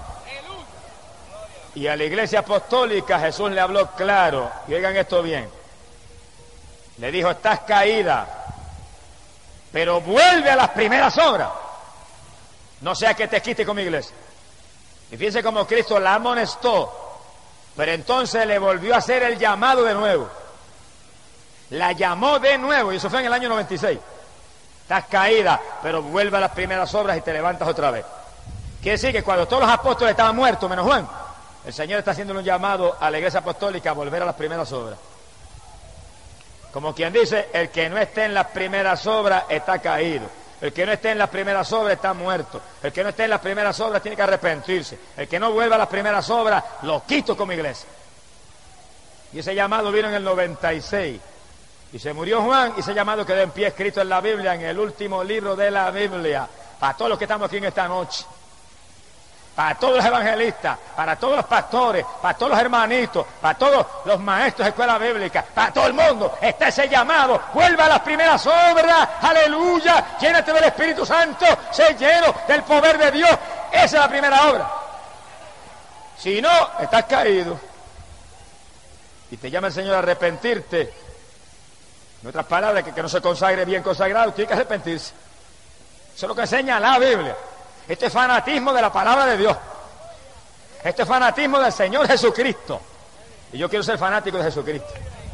Y a la iglesia apostólica Jesús le habló claro, y oigan esto bien. Le dijo, estás caída, pero vuelve a las primeras obras. No sea que te quite con mi iglesia. Y fíjense cómo Cristo la amonestó, pero entonces le volvió a hacer el llamado de nuevo. La llamó de nuevo, y eso fue en el año 96. Estás caída, pero vuelve a las primeras obras y te levantas otra vez. Quiere decir que cuando todos los apóstoles estaban muertos, menos Juan, el Señor está haciendo un llamado a la iglesia apostólica a volver a las primeras obras. Como quien dice, el que no esté en las primeras obras está caído. El que no esté en las primeras obras está muerto. El que no esté en las primeras obras tiene que arrepentirse. El que no vuelva a las primeras obras, lo quito como iglesia. Y ese llamado vino en el 96. Y se murió Juan, y ese llamado quedó en pie, escrito en la Biblia, en el último libro de la Biblia. Para todos los que estamos aquí en esta noche. Para todos los evangelistas, para todos los pastores, para todos los hermanitos, para todos los maestros de escuela bíblica, para todo el mundo, está ese llamado. Vuelva a las primeras obras, aleluya, llénate del Espíritu Santo, sé lleno del poder de Dios. Esa es la primera obra. Si no, estás caído. Y te llama el Señor a arrepentirte. En otras palabras, que no se consagre bien consagrado, tiene que arrepentirse. Eso es lo que enseña la Biblia. Este es fanatismo de la palabra de Dios. Este es fanatismo del Señor Jesucristo. Y yo quiero ser fanático de Jesucristo.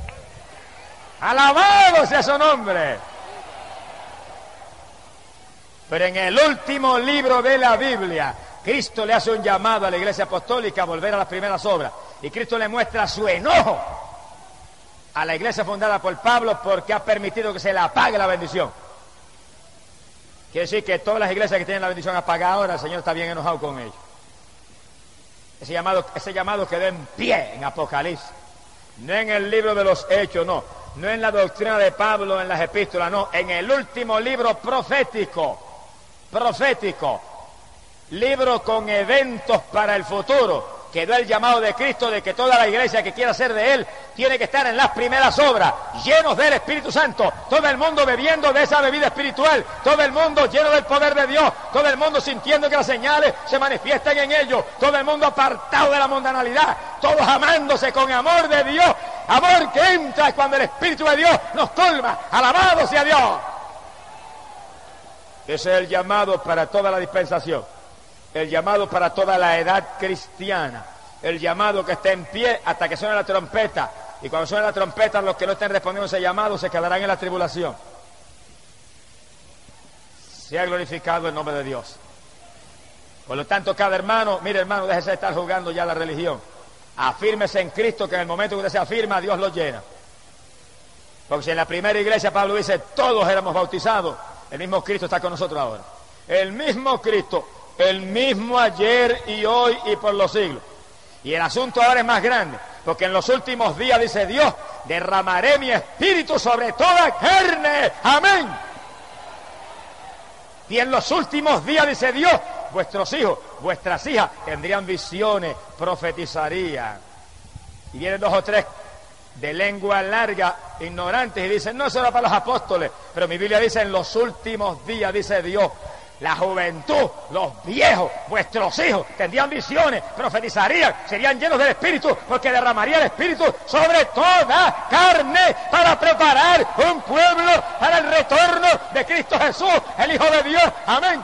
¡Alabado sea su nombre! Pero en el último libro de la Biblia, Cristo le hace un llamado a la iglesia apostólica a volver a las primeras obras. Y Cristo le muestra su enojo a la iglesia fundada por Pablo porque ha permitido que se le apague la bendición. Quiere decir que todas las iglesias que tienen la bendición apagada ahora, el Señor está bien enojado con ellos. Ese llamado quedó en pie en Apocalipsis. No en el libro de los Hechos, no. No en la doctrina de Pablo, en las epístolas, no. En el último libro profético. Libro con eventos para el futuro. Quedó el llamado de Cristo de que toda la iglesia que quiera ser de Él tiene que estar en las primeras obras, llenos del Espíritu Santo, todo el mundo bebiendo de esa bebida espiritual, todo el mundo lleno del poder de Dios, todo el mundo sintiendo que las señales se manifiestan en ellos, todo el mundo apartado de la mundanalidad, todos amándose con amor de Dios, amor que entra cuando el Espíritu de Dios nos colma. Alabado sea Dios. Ese es el llamado para toda la dispensación. El llamado para toda la edad cristiana, el llamado que esté en pie hasta que suene la trompeta, y cuando suene la trompeta los que no estén respondiendo a ese llamado se quedarán en la tribulación. Sea glorificado el nombre de Dios. Por lo tanto, cada hermano, mire hermano, déjese de estar jugando ya la religión. Afírmese en Cristo, que en el momento que usted se afirma, Dios lo llena. Porque si en la primera iglesia Pablo dice, todos éramos bautizados, el mismo Cristo está con nosotros ahora. El mismo Cristo, el mismo ayer y hoy y por los siglos. Y el asunto ahora es más grande, porque en los últimos días, dice Dios, derramaré mi espíritu sobre toda carne. Amén. Y en los últimos días, dice Dios, vuestros hijos, vuestras hijas tendrían visiones, profetizarían. Y vienen 2 o 3 de lengua larga, ignorantes, y dicen, no, eso era para los apóstoles. Pero mi Biblia dice, en los últimos días, dice Dios, la juventud, los viejos, vuestros hijos tendrían visiones, profetizarían, serían llenos del Espíritu, porque derramaría el Espíritu sobre toda carne para preparar un pueblo para el retorno de Cristo Jesús, el Hijo de Dios. Amén.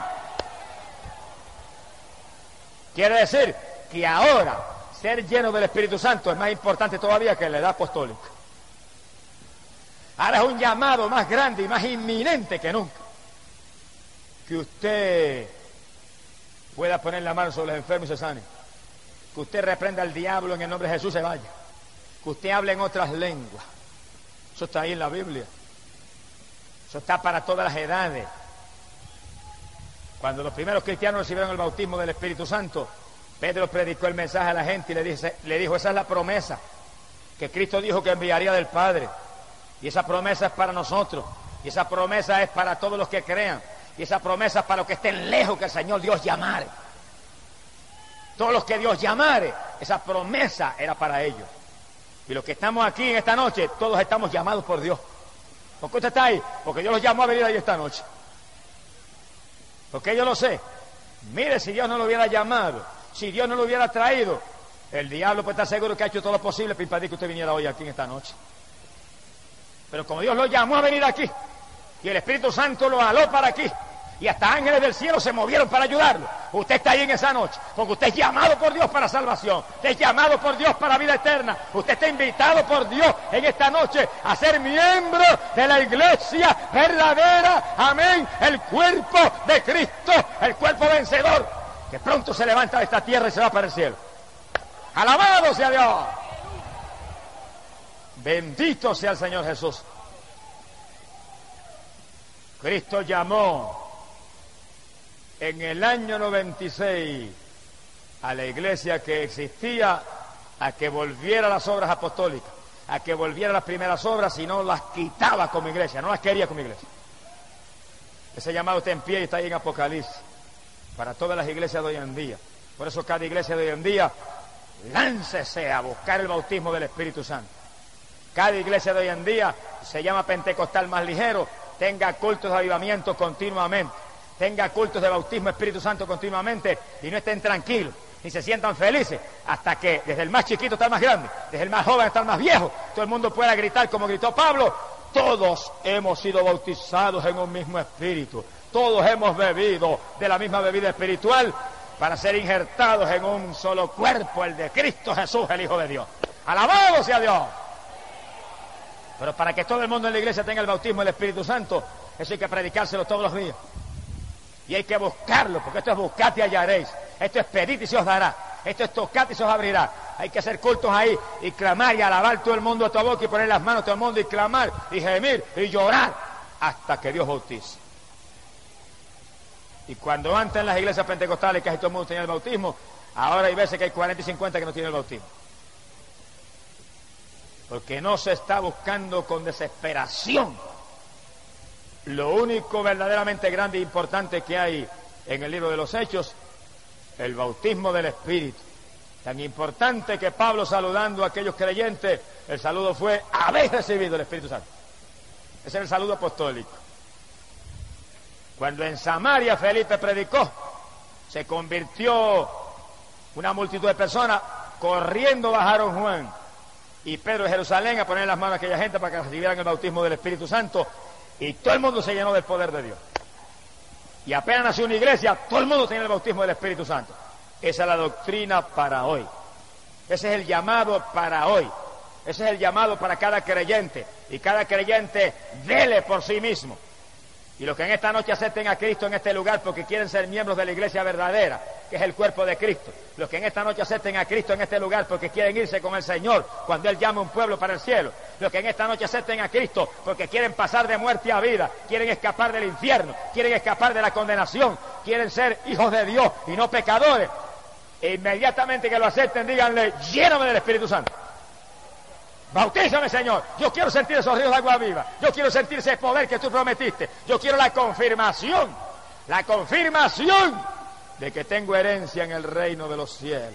Quiere decir que ahora ser lleno del Espíritu Santo es más importante todavía que la edad apostólica. Ahora es un llamado más grande y más inminente que nunca. Que usted pueda poner la mano sobre los enfermos y se sane. Que usted reprenda al diablo en el nombre de Jesús, se vaya. Que usted hable en otras lenguas. Eso está ahí en la Biblia. Eso está para todas las edades. Cuando los primeros cristianos recibieron el bautismo del Espíritu Santo, Pedro predicó el mensaje a la gente y le dijo, esa es la promesa que Cristo dijo que enviaría del Padre. Y esa promesa es para nosotros. Y esa promesa es para todos los que crean. Y esa promesa es para los que estén lejos, que el Señor Dios llamare. Todos los que Dios llamare, esa promesa era para ellos. Y los que estamos aquí en esta noche, todos estamos llamados por Dios. ¿Por qué usted está ahí? Porque Dios los llamó a venir ahí esta noche. Porque yo lo sé. Mire, si Dios no lo hubiera llamado, si Dios no lo hubiera traído, el diablo puede estar seguro que ha hecho todo lo posible para impedir que usted viniera hoy aquí en esta noche. Pero como Dios lo llamó a venir aquí, y el Espíritu Santo lo jaló para aquí, y hasta ángeles del cielo se movieron para ayudarlo, usted está ahí en esa noche, porque usted es llamado por Dios para salvación, usted es llamado por Dios para vida eterna, usted está invitado por Dios en esta noche a ser miembro de la iglesia verdadera, amén, el cuerpo de Cristo, el cuerpo vencedor, que pronto se levanta de esta tierra y se va para el cielo. ¡Alabado sea Dios! Bendito sea el Señor Jesús. Cristo llamó en el año 96 a la iglesia que existía a que volviera a las obras apostólicas, a que volviera a las primeras obras, y no las quitaba como iglesia, no las quería como iglesia. Ese llamado está en pie y está ahí en Apocalipsis para todas las iglesias de hoy en día. Por eso cada iglesia de hoy en día, láncese a buscar el bautismo del Espíritu Santo. Cada iglesia de hoy en día se llama pentecostal más ligero, tenga cultos de avivamiento continuamente, tenga cultos de bautismo Espíritu Santo continuamente, y no estén tranquilos, ni se sientan felices, hasta que desde el más chiquito hasta el más grande, desde el más joven hasta el más viejo, todo el mundo pueda gritar como gritó Pablo, todos hemos sido bautizados en un mismo espíritu, todos hemos bebido de la misma bebida espiritual, para ser injertados en un solo cuerpo, el de Cristo Jesús, el Hijo de Dios. ¡Alabado sea Dios! Pero para que todo el mundo en la iglesia tenga el bautismo del Espíritu Santo, eso hay que predicárselo todos los días. Y hay que buscarlo, porque esto es buscad y hallaréis. Esto es pedid y se os dará. Esto es tocad y se os abrirá. Hay que hacer cultos ahí y clamar y alabar todo el mundo a tu boca y poner las manos a todo el mundo y clamar y gemir y llorar hasta que Dios bautice. Y cuando antes en las iglesias pentecostales casi todo el mundo tenía el bautismo, ahora hay veces que hay 40 y 50 que no tienen el bautismo. Porque no se está buscando con desesperación lo único verdaderamente grande e importante que hay en el libro de los Hechos, el bautismo del Espíritu. Tan importante que Pablo, saludando a aquellos creyentes, el saludo fue: habéis recibido el Espíritu Santo. Ese es el saludo apostólico. Cuando en Samaria Felipe predicó, se convirtió una multitud de personas, corriendo bajaron Juan y Pedro de Jerusalén a poner las manos a aquella gente para que recibieran el bautismo del Espíritu Santo, y todo el mundo se llenó del poder de Dios. Y apenas nació una iglesia, todo el mundo tenía el bautismo del Espíritu Santo. Esa es la doctrina para hoy. Ese es el llamado para hoy. Ese es el llamado para cada creyente. Y cada creyente vele por sí mismo. Y los que en esta noche acepten a Cristo en este lugar porque quieren ser miembros de la iglesia verdadera, que es el cuerpo de Cristo. Los que en esta noche acepten a Cristo en este lugar porque quieren irse con el Señor cuando Él llama a un pueblo para el cielo. Los que en esta noche acepten a Cristo porque quieren pasar de muerte a vida, quieren escapar del infierno, quieren escapar de la condenación, quieren ser hijos de Dios y no pecadores. E inmediatamente que lo acepten, díganle: lléname del Espíritu Santo. Bautízame, Señor. Yo quiero sentir esos ríos de agua viva. Yo quiero sentir ese poder que tú prometiste. Yo quiero la confirmación de que tengo herencia en el reino de los cielos.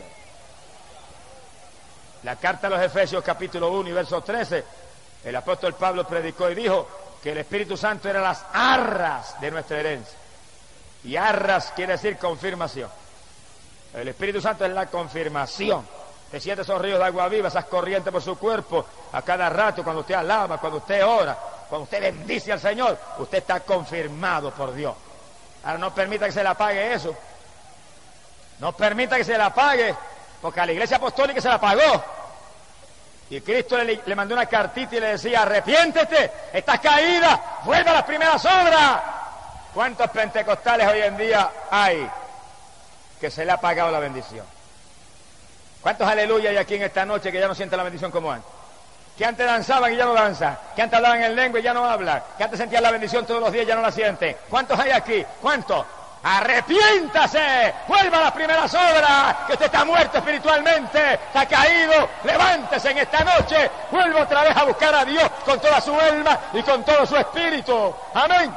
La carta a los Efesios capítulo 1 y verso 13, el apóstol Pablo predicó y dijo que el Espíritu Santo era las arras de nuestra herencia. Y arras quiere decir confirmación. El Espíritu Santo es la confirmación. Te siente esos ríos de agua viva, esas corrientes por su cuerpo, a cada rato, cuando usted alaba, cuando usted ora, cuando usted bendice al Señor, usted está confirmado por Dios. Ahora no permita que se le apague eso. No permita que se le apague, porque a la iglesia apostólica se la apagó. Y Cristo le mandó una cartita y le decía: arrepiéntete, estás caída, vuelve a las primeras obras. ¿Cuántos pentecostales hoy en día hay que se le ha apagado la bendición? ¿Cuántos aleluya hay aquí en esta noche que ya no sienten la bendición como antes? Que antes danzaban y ya no danzan, que antes hablaban en lengua y ya no hablan, que antes sentían la bendición todos los días y ya no la sienten. ¿Cuántos hay aquí? ¿Cuántos? ¡Arrepiéntase! ¡Vuelva a las primeras obras! Que usted está muerto espiritualmente, está caído. ¡Levántese en esta noche! ¡Vuelva otra vez a buscar a Dios con toda su alma y con todo su espíritu! ¡Amén!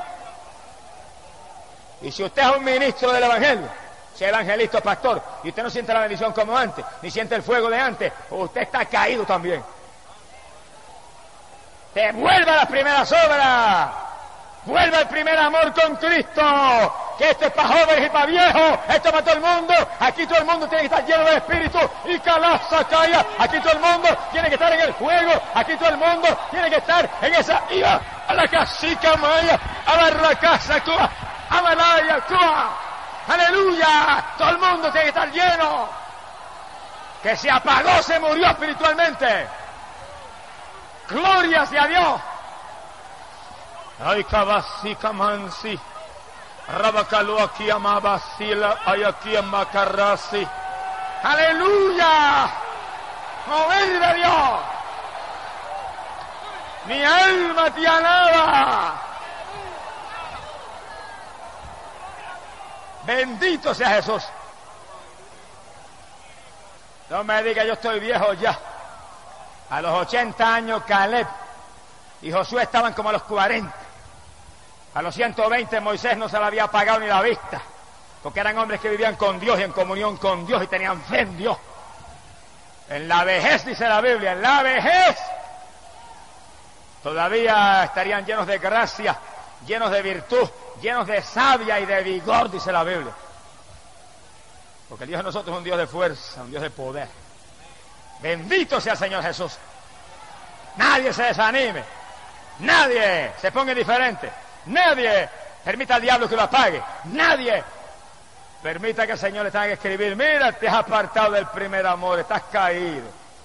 Y si usted es un ministro del Evangelio, si es evangelista o pastor, y usted no siente la bendición como antes, ni siente el fuego de antes, usted está caído también. ¡Te vuelva a las primeras obras! ¡Vuelva al primer amor con Cristo! Que esto es para jóvenes y para viejos, esto es para todo el mundo. Aquí todo el mundo tiene que estar lleno de espíritu y calaza calla. Aquí todo el mundo tiene que estar en el fuego. Aquí todo el mundo tiene que estar en esa iba a la casica maya, a la casa cua, a la laya cua. ¡Aleluya! Todo el mundo tiene que estar lleno. Que se apagó, se murió espiritualmente. ¡Gloria sea Dios! Ay, kabasi kamansi. Rabakalu aquí amabasila, ay aquí amakarasi. ¡Aleluya! ¡Mover de Dios! Mi alma te alaba. Bendito sea Jesús. No me diga yo estoy viejo ya. A los 80 años Caleb y Josué estaban como a los 40. A los 120 Moisés no se le había apagado ni la vista, porque eran hombres que vivían con Dios y en comunión con Dios y tenían fe en Dios. En la vejez, dice la Biblia, en la vejez todavía estarían llenos de gracia, llenos de virtud, llenos de savia y de vigor, dice la Biblia. Porque el Dios de nosotros es un Dios de fuerza, un Dios de poder. Bendito sea el Señor Jesús. Nadie se desanime, nadie se ponga indiferente, nadie permita al diablo que lo apague, nadie permita que el Señor le tenga que escribir: mira, te has apartado del primer amor, estás caído.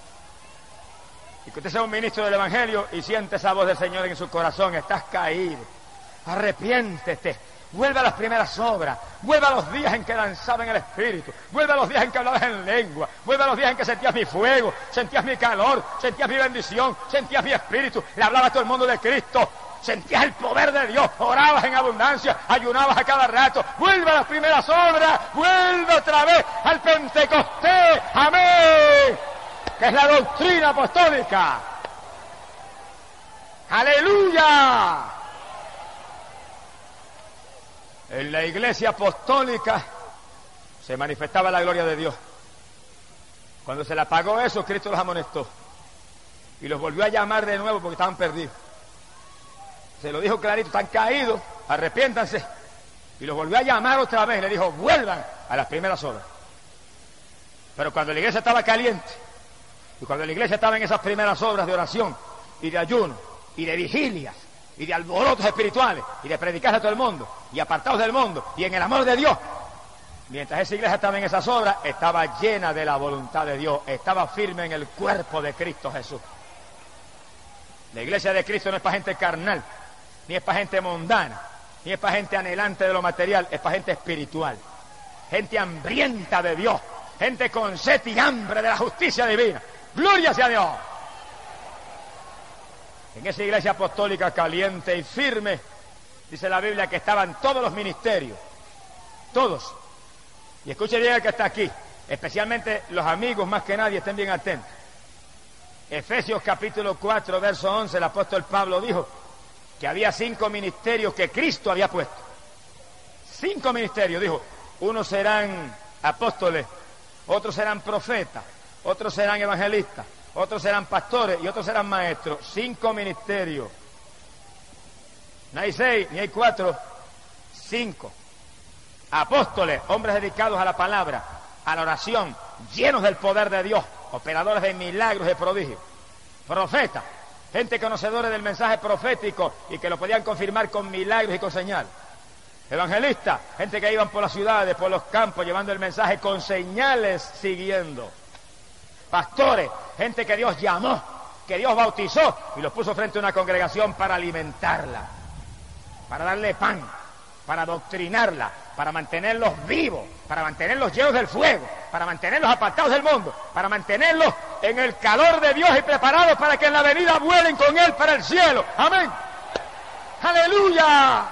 Y que usted sea un ministro del Evangelio y siente esa voz del Señor en su corazón: estás caído, arrepiéntete. Vuelve a las primeras obras, vuelve a los días en que danzaba en el Espíritu, vuelve a los días en que hablabas en lengua, vuelve a los días en que sentías mi fuego, sentías mi calor, sentías mi bendición, sentías mi Espíritu, le hablaba a todo el mundo de Cristo, sentías el poder de Dios, orabas en abundancia, ayunabas a cada rato. Vuelve a las primeras obras, vuelve otra vez al Pentecostés, amén, que es la doctrina apostólica. ¡Aleluya! En la iglesia apostólica se manifestaba la gloria de Dios. Cuando se le apagó eso, Cristo los amonestó y los volvió a llamar de nuevo porque estaban perdidos. Se lo dijo clarito: están caídos, arrepiéntanse. Y los volvió a llamar otra vez, le dijo: vuelvan a las primeras obras. Pero cuando la iglesia estaba caliente y cuando la iglesia estaba en esas primeras obras de oración y de ayuno y de vigilias y de alborotos espirituales y de predicar a todo el mundo y apartados del mundo y en el amor de Dios, mientras esa iglesia estaba en esas obras, estaba llena de la voluntad de Dios, estaba firme en el cuerpo de Cristo Jesús. La iglesia de Cristo no es para gente carnal, ni es para gente mundana, ni es para gente anhelante de lo material, es para gente espiritual, gente hambrienta de Dios, gente con sed y hambre de la justicia divina. ¡Gloria sea a Dios! En esa iglesia apostólica caliente y firme, dice la Biblia que estaban todos los ministerios, todos. Y escuche bien el que está aquí, especialmente los amigos más que nadie, estén bien atentos. Efesios capítulo 4, verso 11, el apóstol Pablo dijo que había 5 ministerios que Cristo había puesto. 5 ministerios, dijo, unos serán apóstoles, otros serán profetas, otros serán evangelistas, otros serán pastores y otros serán maestros. 5 ministerios. No hay 6, ni hay 4, 5. Apóstoles, hombres dedicados a la palabra, a la oración, llenos del poder de Dios, operadores de milagros y prodigios. Profetas, gente conocedora del mensaje profético y que lo podían confirmar con milagros y con señales. Evangelistas, gente que iban por las ciudades, por los campos, llevando el mensaje con señales siguiendo. Pastores, gente que Dios llamó, que Dios bautizó y los puso frente a una congregación para alimentarla, para darle pan, para adoctrinarla, para mantenerlos vivos, para mantenerlos llenos del fuego, para mantenerlos apartados del mundo, para mantenerlos en el calor de Dios y preparados para que en la venida vuelen con Él para el cielo. ¡Amén! ¡Aleluya!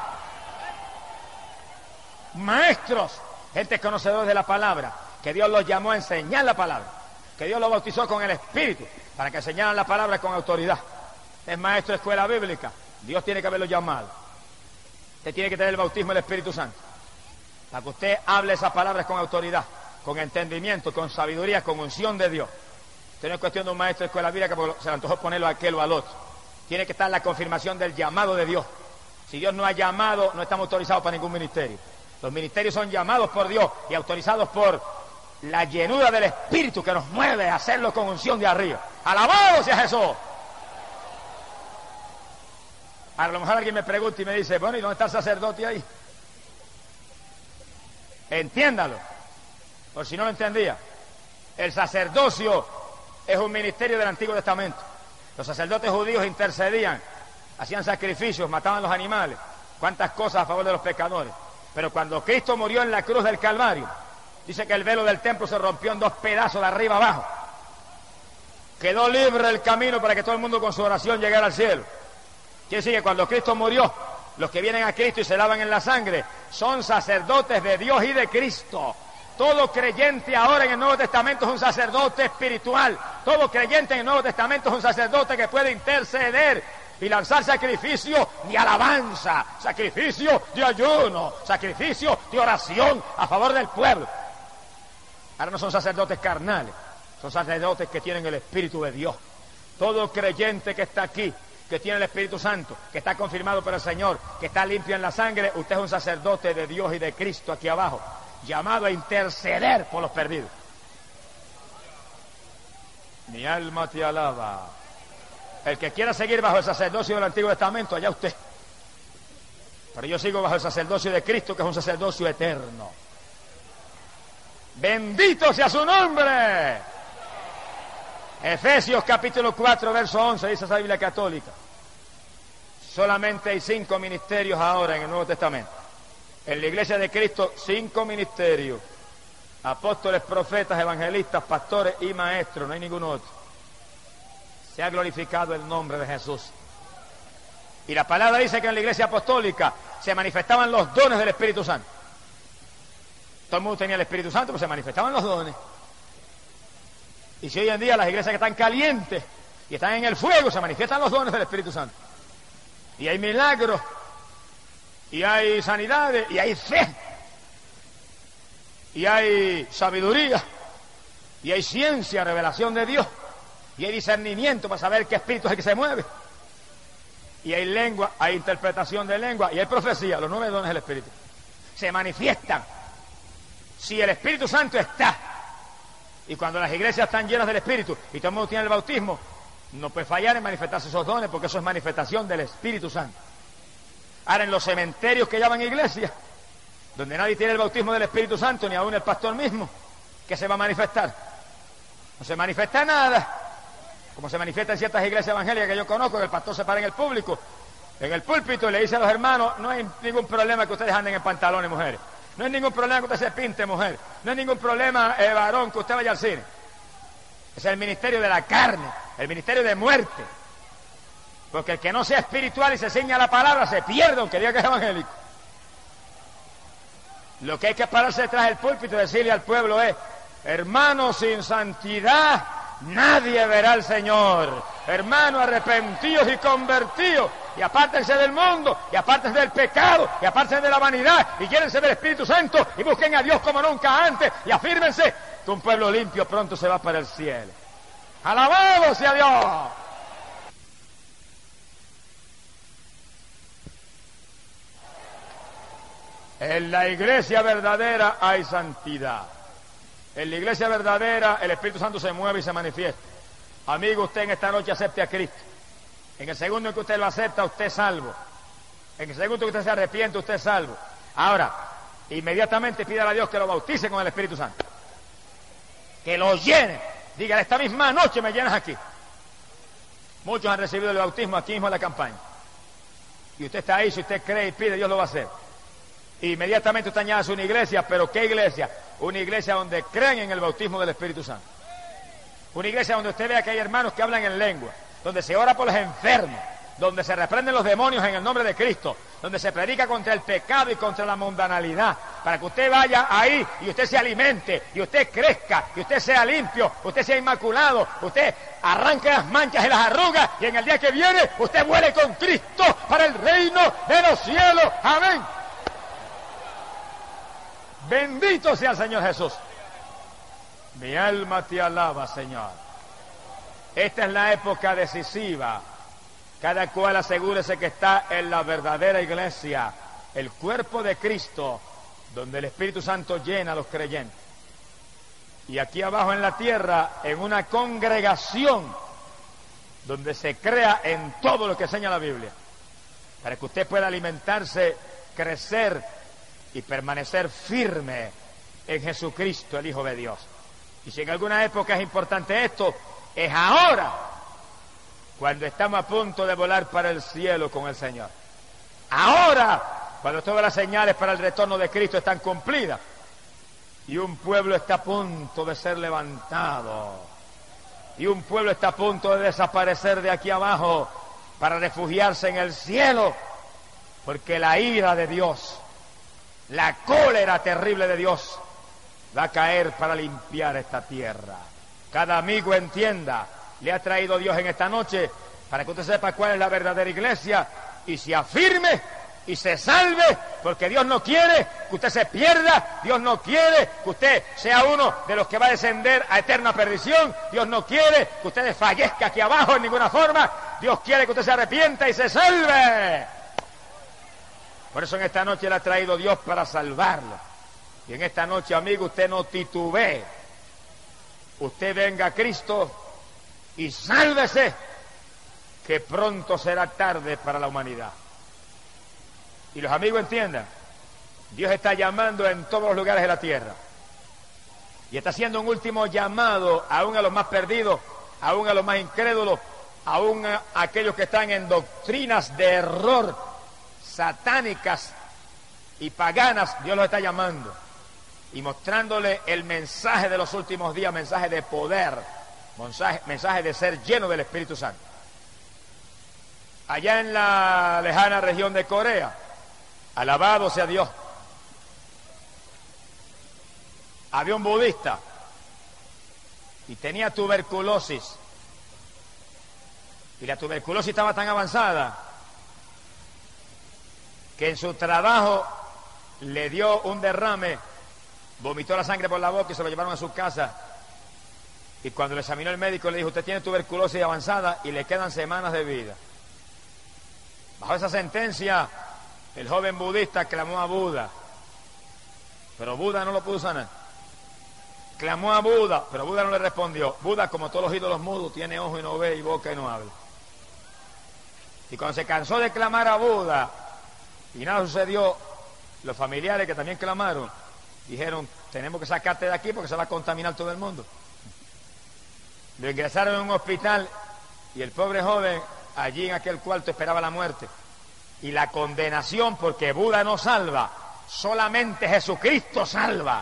Maestros, gente conocedores de la palabra, que Dios los llamó a enseñar la palabra, que Dios los bautizó con el Espíritu, para que enseñaran la palabra con autoridad. Es maestro de escuela bíblica, Dios tiene que haberlo llamado. Usted tiene que tener el bautismo del Espíritu Santo, para que usted hable esas palabras con autoridad, con entendimiento, con sabiduría, con unción de Dios. Usted no es cuestión de un maestro de escuela bíblica porque se le antojó ponerlo a aquel o al otro. Tiene que estar la confirmación del llamado de Dios. Si Dios no ha llamado, no estamos autorizados para ningún ministerio. Los ministerios son llamados por Dios y autorizados por la llenura del Espíritu que nos mueve a hacerlo con unción de arriba. ¡Alabado sea Jesús! A lo mejor alguien me pregunta y me dice, bueno, ¿y dónde está el sacerdote ahí? Entiéndalo, por si no lo entendía. El sacerdocio es un ministerio del Antiguo Testamento. Los sacerdotes judíos intercedían, hacían sacrificios, mataban los animales, cuántas cosas a favor de los pecadores. Pero cuando Cristo murió en la cruz del Calvario, dice que el velo del templo se rompió en 2 pedazos de arriba abajo. Quedó libre el camino para que todo el mundo con su oración llegara al cielo. Quiere decir que cuando Cristo murió, los que vienen a Cristo y se lavan en la sangre son sacerdotes de Dios y de Cristo. Todo creyente ahora en el Nuevo Testamento es un sacerdote espiritual. Todo creyente en el Nuevo Testamento es un sacerdote que puede interceder y lanzar sacrificio de alabanza, sacrificio de ayuno, sacrificio de oración a favor del pueblo. Ahora no son sacerdotes carnales, son sacerdotes que tienen el Espíritu de Dios. Todo creyente que está aquí, que tiene el Espíritu Santo, que está confirmado por el Señor, que está limpio en la sangre, usted es un sacerdote de Dios y de Cristo aquí abajo, llamado a interceder por los perdidos. Mi alma te alaba. El que quiera seguir bajo el sacerdocio del Antiguo Testamento, allá usted. Pero yo sigo bajo el sacerdocio de Cristo, que es un sacerdocio eterno. Bendito sea su nombre. Efesios capítulo 4, verso 11, dice esa Biblia católica. Solamente hay 5 ministerios ahora en el Nuevo Testamento. En la iglesia de Cristo, 5 ministerios. Apóstoles, profetas, evangelistas, pastores y maestros, no hay ningún otro. Se ha glorificado el nombre de Jesús. Y la palabra dice que en la iglesia apostólica se manifestaban los dones del Espíritu Santo. Todo el mundo tenía el Espíritu Santo, pues se manifestaban los dones. Y si hoy en día las iglesias que están calientes y están en el fuego, se manifiestan los dones del Espíritu Santo. Y hay milagros, y hay sanidades, y hay fe, y hay sabiduría, y hay ciencia, revelación de Dios, y hay discernimiento para saber qué espíritu es el que se mueve. Y hay lengua, hay interpretación de lengua, y hay profecía, los 9 dones del Espíritu. Se manifiestan. Si el Espíritu Santo está, y cuando las iglesias están llenas del Espíritu, y todo el mundo tiene el bautismo, no puede fallar en manifestarse esos dones, porque eso es manifestación del Espíritu Santo. Ahora, en los cementerios que llaman iglesias, donde nadie tiene el bautismo del Espíritu Santo, ni aún el pastor mismo, ¿qué se va a manifestar? No se manifiesta nada, como se manifiesta en ciertas iglesias evangélicas que yo conozco, que el pastor se para en el público en el púlpito y le dice a los hermanos, no hay ningún problema que ustedes anden en pantalones, mujeres. No hay ningún problema que usted se pinte, mujer. No hay ningún problema, varón, que usted vaya al cine. Es el ministerio de la carne, el ministerio de muerte. Porque el que no sea espiritual y se ciña a la palabra se pierde, aunque diga que es evangélico. Lo que hay que pararse detrás del púlpito y decirle al pueblo es, hermanos, sin santidad nadie verá al Señor. Hermanos, arrepentidos y convertidos, y apártense del mundo, y apártense del pecado, y apártense de la vanidad, y llénense del Espíritu Santo, y busquen a Dios como nunca antes, y afírmense que un pueblo limpio pronto se va para el cielo. ¡Alabado sea Dios! En la iglesia verdadera hay santidad. En la iglesia verdadera el Espíritu Santo se mueve y se manifiesta. Amigo, usted en esta noche acepte a Cristo. En el segundo en que usted lo acepta, usted es salvo. En el segundo en que usted se arrepiente, usted es salvo. Ahora, inmediatamente pídale a Dios que lo bautice con el Espíritu Santo. Que lo llene. Dígale, esta misma noche me llenas aquí. Muchos han recibido el bautismo aquí mismo en la campaña. Y usted está ahí, si usted cree y pide, Dios lo va a hacer. Inmediatamente usted añade una iglesia, pero ¿qué iglesia? Una iglesia donde creen en el bautismo del Espíritu Santo. Una iglesia donde usted vea que hay hermanos que hablan en lengua, donde se ora por los enfermos, donde se reprenden los demonios en el nombre de Cristo, donde se predica contra el pecado y contra la mundanalidad, para que usted vaya ahí y usted se alimente, y usted crezca, y usted sea limpio, usted sea inmaculado, usted arranque las manchas y las arrugas, y en el día que viene usted vuele con Cristo para el reino de los cielos. Amén. Bendito sea el Señor Jesús. Mi alma te alaba, Señor. Esta es la época decisiva. Cada cual asegúrese que está en la verdadera iglesia, el cuerpo de Cristo, donde el Espíritu Santo llena a los creyentes. Y aquí abajo en la tierra, en una congregación, donde se crea en todo lo que enseña la Biblia, para que usted pueda alimentarse, crecer y permanecer firme en Jesucristo, el Hijo de Dios. Y si en alguna época es importante esto, es ahora, cuando estamos a punto de volar para el cielo con el Señor. Ahora, cuando todas las señales para el retorno de Cristo están cumplidas y un pueblo está a punto de ser levantado y un pueblo está a punto de desaparecer de aquí abajo para refugiarse en el cielo, porque la ira de Dios, la cólera terrible de Dios va a caer para limpiar esta tierra. Cada amigo entienda, le ha traído Dios en esta noche para que usted sepa cuál es la verdadera iglesia y se afirme y se salve, porque Dios no quiere que usted se pierda, Dios no quiere que usted sea uno de los que va a descender a eterna perdición, Dios no quiere que usted desfallezca aquí abajo en ninguna forma, Dios quiere que usted se arrepienta y se salve. Por eso en esta noche le ha traído Dios para salvarlo. Y en esta noche, amigo, usted no titubee. Usted venga a Cristo y sálvese, que pronto será tarde para la humanidad. Y los amigos entiendan, Dios está llamando en todos los lugares de la tierra. Y está haciendo un último llamado aún a los más perdidos, aún a los más incrédulos, aún a aquellos que están en doctrinas de error, satánicas y paganas. Dios los está llamando y mostrándole el mensaje de los últimos días, mensaje de poder, mensaje de ser lleno del Espíritu Santo. Allá en la lejana región de Corea, alabado sea Dios, había un budista y tenía tuberculosis, y la tuberculosis estaba tan avanzada que en su trabajo le dio un derrame, vomitó la sangre por la boca y se lo llevaron a su casa. Y cuando le examinó el médico le dijo, usted tiene tuberculosis avanzada y le quedan semanas de vida. Bajo esa sentencia, el joven budista clamó a Buda, pero Buda no lo pudo sanar. Clamó a Buda, pero Buda no le respondió. Buda, como todos los ídolos mudos, tiene ojo y no ve y boca y no habla. Y cuando se cansó de clamar a Buda y nada sucedió, los familiares que también clamaron dijeron, tenemos que sacarte de aquí porque se va a contaminar todo el mundo. Lo ingresaron en un hospital y el pobre joven allí en aquel cuarto esperaba la muerte. y la condenación, porque Buda no salva, solamente Jesucristo salva.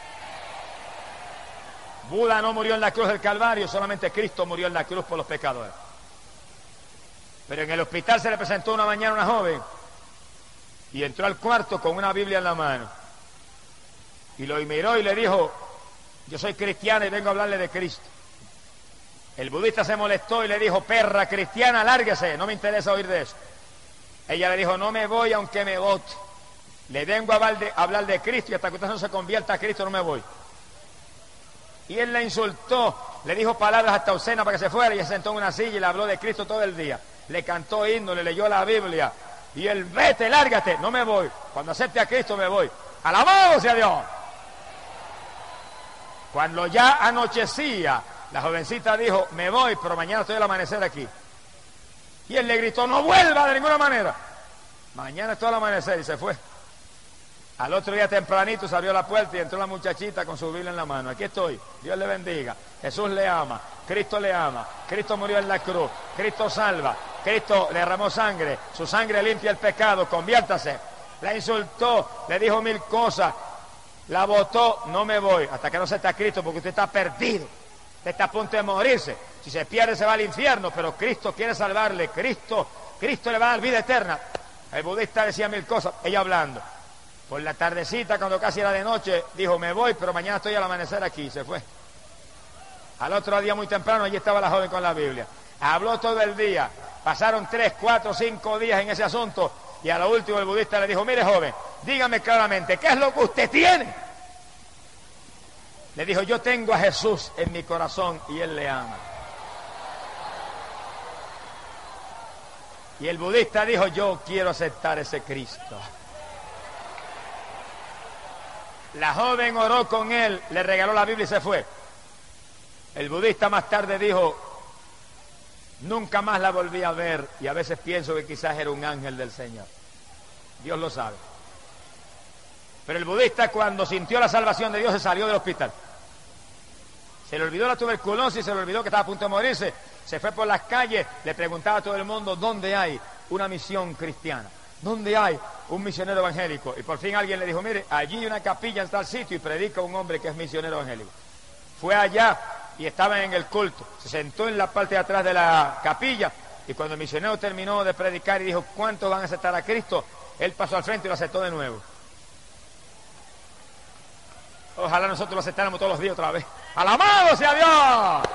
Buda no murió en la cruz del Calvario, solamente Cristo murió en la cruz por los pecadores. Pero en el hospital se le presentó una mañana una joven y entró al cuarto con una Biblia en la mano y lo miró y le dijo: yo soy cristiana y vengo a hablarle de Cristo. El budista se molestó y le dijo: perra cristiana, lárguese, no me interesa oír de eso. Ella le dijo: no me voy aunque me vote, le vengo a hablar de Cristo y hasta que usted no se convierta a Cristo no me voy. Y él la insultó, le dijo palabras hasta obscenas para que se fuera, y se sentó en una silla y le habló de Cristo todo el día. Le cantó himno, le leyó la Biblia, y él: vete, lárgate, no me voy, cuando acepte a Cristo me voy. ¡Alabado sea Dios! Cuando ya anochecía, la jovencita dijo: me voy, pero mañana estoy al amanecer aquí. Y él le gritó: no vuelva de ninguna manera, mañana estoy al amanecer, y se fue. Al otro día tempranito se abrió la puerta y entró la muchachita con su Biblia en la mano. Aquí estoy, Dios le bendiga, Jesús le ama, Cristo le ama, Cristo murió en la cruz, Cristo salva, Cristo le derramó sangre, su sangre limpia el pecado, conviértase. La insultó, le dijo mil cosas, la botó: no me voy hasta que no acepte a Cristo, porque usted está perdido, usted está a punto de morirse, si se pierde se va al infierno, pero Cristo quiere salvarle, Cristo le va a dar vida eterna. El budista decía mil cosas, ella hablando. Por la tardecita, cuando casi era de noche, dijo: me voy, pero mañana estoy al amanecer aquí, y se fue. Al otro día muy temprano, allí estaba la joven con la Biblia. Habló todo el día, pasaron 3, 4, 5 días en ese asunto, y a lo último el budista le dijo: mire joven, dígame claramente, ¿qué es lo que usted tiene? Le dijo: yo tengo a Jesús en mi corazón y Él le ama. Y el budista dijo: yo quiero aceptar ese Cristo. La joven oró con él, le regaló la Biblia y se fue. El budista más tarde dijo: nunca más la volví a ver, y a veces pienso que quizás era un ángel del Señor. Dios lo sabe. Pero el budista, cuando sintió la salvación de Dios, se salió del hospital. Se le olvidó la tuberculosis, se le olvidó que estaba a punto de morirse. Se fue por las calles, le preguntaba a todo el mundo: ¿dónde hay una misión cristiana? ¿Dónde hay un misionero evangélico? Y por fin alguien le dijo: mire, allí hay una capilla en tal sitio y predica un hombre que es misionero evangélico. Fue allá y estaba en el culto. Se sentó en la parte de atrás de la capilla, y cuando el misionero terminó de predicar y dijo: ¿cuántos van a aceptar a Cristo?, él pasó al frente y lo aceptó de nuevo. Ojalá nosotros lo aceptáramos todos los días otra vez. ¡Alabado sea Dios!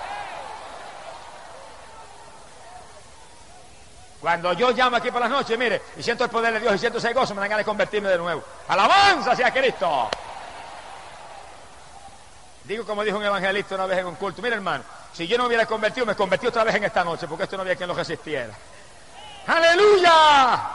Cuando yo llamo aquí por las noches, mire, y siento el poder de Dios y siento ese gozo, me dan ganas de convertirme de nuevo. ¡Alabanza sea Cristo! Digo como dijo un evangelista una vez en un culto: mire hermano, si yo no hubiera convertido, me convertí otra vez en esta noche, porque esto no había quien lo resistiera. ¡Aleluya!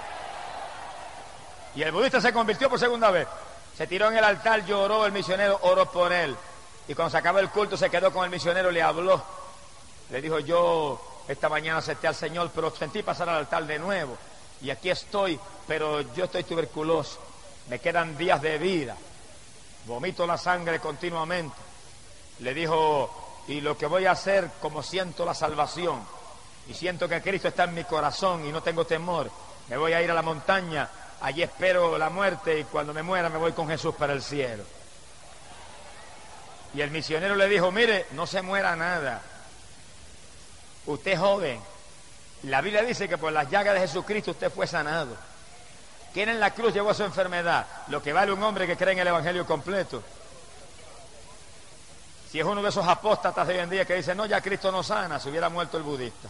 Y el budista se convirtió por segunda vez. Se tiró en el altar, lloró, el misionero oró por él. Y cuando se acabó el culto se quedó con el misionero, le habló. Le dijo: yo esta mañana acepté al Señor, pero sentí pasar al altar de nuevo. Y aquí estoy, pero yo estoy tuberculoso. Me quedan días de vida. Vomito la sangre continuamente. Le dijo: y lo que voy a hacer, como siento la salvación, y siento que Cristo está en mi corazón y no tengo temor, me voy a ir a la montaña, allí espero la muerte, y cuando me muera me voy con Jesús para el cielo. Y el misionero le dijo: mire, no se muera nada. Usted es joven. La Biblia dice que por las llagas de Jesucristo usted fue sanado. ¿Quién en la cruz llevó su enfermedad? Lo que vale un hombre que cree en el Evangelio completo. Si es uno de esos apóstatas de hoy en día que dice: no, ya Cristo no sana, se hubiera muerto el budista.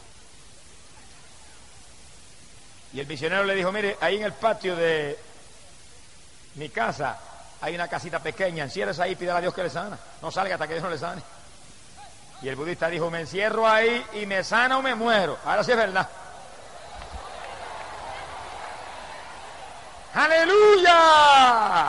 Y el misionero le dijo: mire, ahí en el patio de mi casa hay una casita pequeña, enciérrese ahí y pídale a Dios que le sana. No salga hasta que Dios no le sane. Y el budista dijo: me encierro ahí y me sana o me muero. Ahora sí es verdad. ¡Aleluya!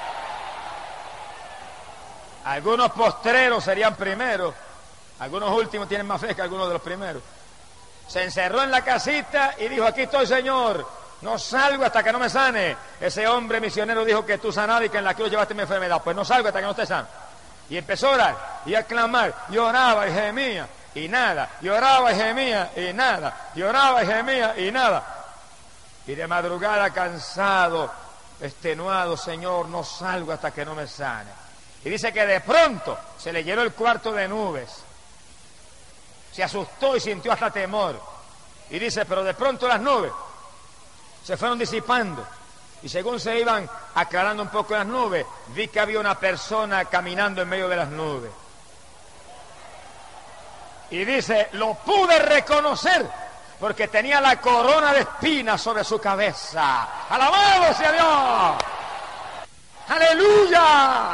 Algunos postreros serían primeros, algunos últimos tienen más fe que algunos de los primeros. Se encerró en la casita y dijo: aquí estoy, Señor, no salgo hasta que no me sane. Ese hombre misionero dijo que tú sanabas y que en la cruz llevaste mi enfermedad. Pues no salgo hasta que no esté sano. Y empezó a orar y a clamar, y oraba y gemía y nada, y oraba y gemía y nada, y oraba y gemía y nada. Y de madrugada cansado, extenuado, Señor, no salgo hasta que no me sane. Y dice que de pronto se le llenó el cuarto de nubes. Se asustó y sintió hasta temor. Y dice, pero de pronto las nubes se fueron disipando. Y según se iban aclarando un poco las nubes, vi que había una persona caminando en medio de las nubes. Y dice, lo pude reconocer porque tenía la corona de espinas sobre su cabeza. ¡Alabado sea Dios! ¡Aleluya!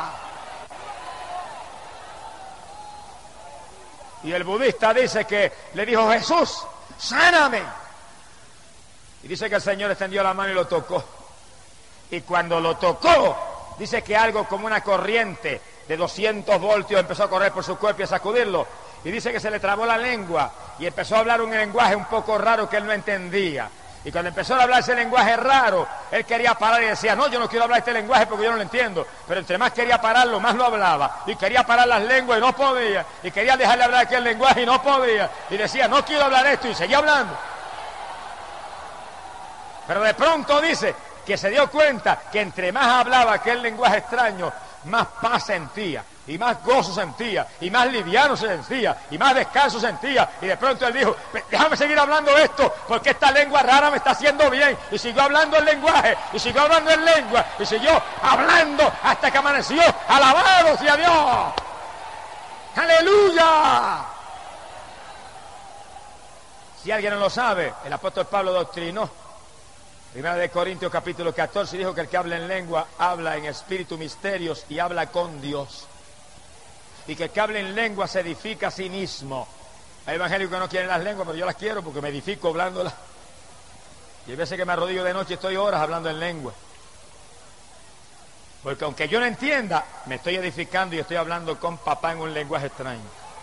Y el budista dice que le dijo, Jesús, sáname. Y dice que el Señor extendió la mano y lo tocó. Y cuando lo tocó, dice que algo como una corriente de 200 voltios empezó a correr por su cuerpo y a sacudirlo. Y dice que se le trabó la lengua y empezó a hablar un lenguaje un poco raro que él no entendía. Y cuando empezó a hablar ese lenguaje raro, él quería parar y decía, no, yo no quiero hablar este lenguaje porque yo no lo entiendo. Pero entre más quería pararlo, más lo hablaba. Y quería parar las lenguas y no podía. Y quería dejarle hablar aquel lenguaje y no podía. Y decía, no quiero hablar esto, y seguía hablando. Pero de pronto dice que se dio cuenta que entre más hablaba aquel lenguaje extraño, más paz sentía, y más gozo sentía, y más liviano se sentía, y más descanso sentía. Y de pronto él dijo, déjame seguir hablando esto, porque esta lengua rara me está haciendo bien. Y siguió hablando el lenguaje, y siguió hablando en lengua, y siguió hablando hasta que amaneció. ¡Alabado sea Dios! ¡Aleluya! Si alguien no lo sabe, el apóstol Pablo doctrinó. Primera de Corintios capítulo 14 dijo que el que habla en lengua habla en espíritu misterios y habla con Dios. Y que el que habla en lengua se edifica a sí mismo. Hay evangélicos que no quieren las lenguas, pero yo las quiero porque me edifico hablándolas. Y hay veces que me arrodillo de noche y estoy horas hablando en lengua. Porque aunque yo no entienda, me estoy edificando y estoy hablando con papá en un lenguaje extraño.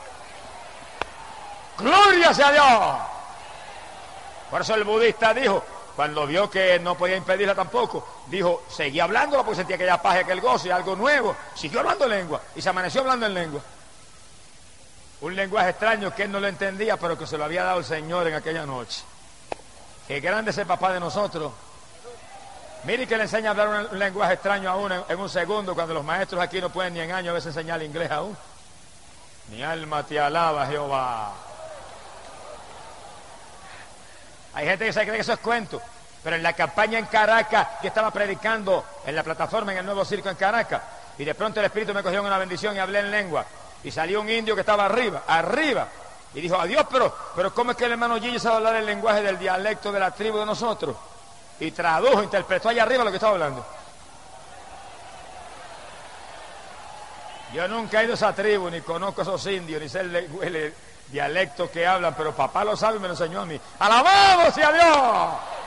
¡Gloria sea Dios! Por eso el budista dijo, cuando vio que no podía impedirla tampoco, dijo, seguí hablándola porque sentía aquella paz y aquel gozo y algo nuevo. Siguió hablando en lengua y se amaneció hablando en lengua. Un lenguaje extraño que él no lo entendía, pero que se lo había dado el Señor en aquella noche. Qué grande es el papá de nosotros. Mire que le enseña a hablar un lenguaje extraño a uno en un segundo, cuando los maestros aquí no pueden ni en años a veces enseñar inglés aún. Mi alma te alaba, Jehová. Hay gente que se cree que eso es cuento, pero en la campaña en Caracas, yo estaba predicando en la plataforma en el Nuevo Circo en Caracas, y de pronto el Espíritu me cogió en una bendición y hablé en lengua, y salió un indio que estaba arriba, y dijo, adiós, pero ¿cómo es que el hermano Gigi sabe hablar el lenguaje del dialecto de la tribu de nosotros? Y tradujo, interpretó allá arriba lo que estaba hablando. Yo nunca he ido a esa tribu, ni conozco a esos indios, ni sé el dialecto que hablan, pero papá lo sabe y me lo enseñó a mí. ¡Alabado sea Dios!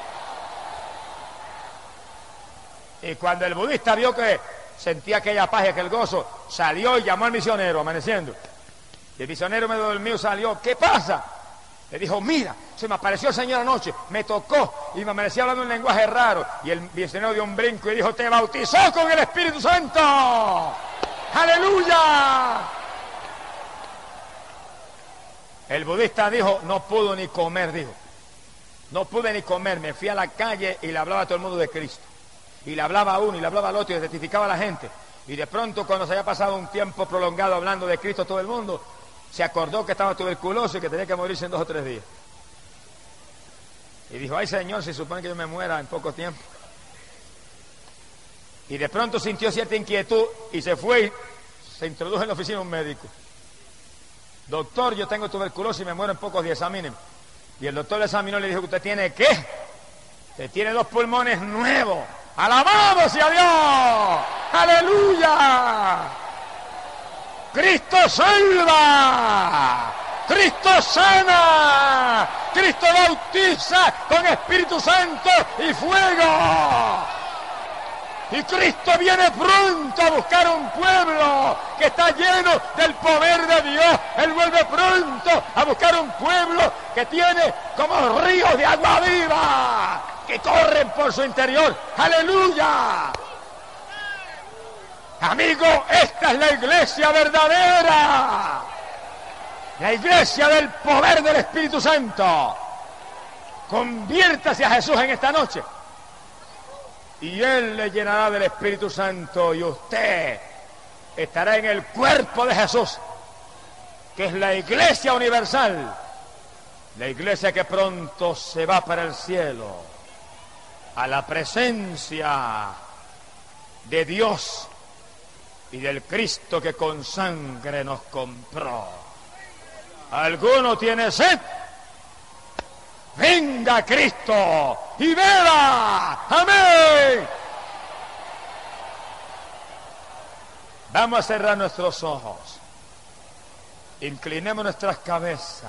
Y cuando el budista vio que sentía aquella paz y aquel gozo, salió y llamó al misionero, amaneciendo. Y el misionero medio dormido salió, ¿qué pasa? Le dijo, mira, se me apareció el Señor anoche, me tocó y me amanecía hablando un lenguaje raro. Y el misionero dio un brinco y dijo, te bautizó con el Espíritu Santo. ¡Aleluya! El budista dijo, no pudo ni comer, dijo. No pude ni comer, me fui a la calle y le hablaba a todo el mundo de Cristo. Y le hablaba a uno y le hablaba al otro y le testificaba a la gente. Y de pronto, cuando se había pasado un tiempo prolongado hablando de Cristo a todo el mundo, se acordó que estaba tuberculoso y que tenía que morirse en 2 o 3 días. Y dijo, ay Señor, se supone que yo me muera en poco tiempo. Y de pronto sintió cierta inquietud y se fue y se introdujo en la oficina un médico. Doctor, yo tengo tuberculosis y me muero en pocos días, examíneme. Y el doctor le examinó y le dijo, ¿usted tiene qué? Usted tiene 2 pulmones nuevos. ¡Alabado sea Dios! ¡Aleluya! ¡Cristo salva! ¡Cristo sana! ¡Cristo bautiza con Espíritu Santo y fuego! Y Cristo viene pronto a buscar un pueblo que está lleno del poder de Dios. Él vuelve pronto a buscar un pueblo que tiene como ríos de agua viva que corren por su interior. ¡Aleluya! Amigo, esta es la iglesia verdadera. La iglesia del poder del Espíritu Santo. Conviértase a Jesús en esta noche. y Él le llenará del Espíritu Santo y usted estará en el cuerpo de Jesús, que es la iglesia universal, la iglesia que pronto se va para el cielo, a la presencia de Dios y del Cristo que con sangre nos compró. ¿Alguno tiene sed? Venga Cristo y beba. Amén. Vamos a cerrar nuestros ojos. Inclinemos nuestras cabezas.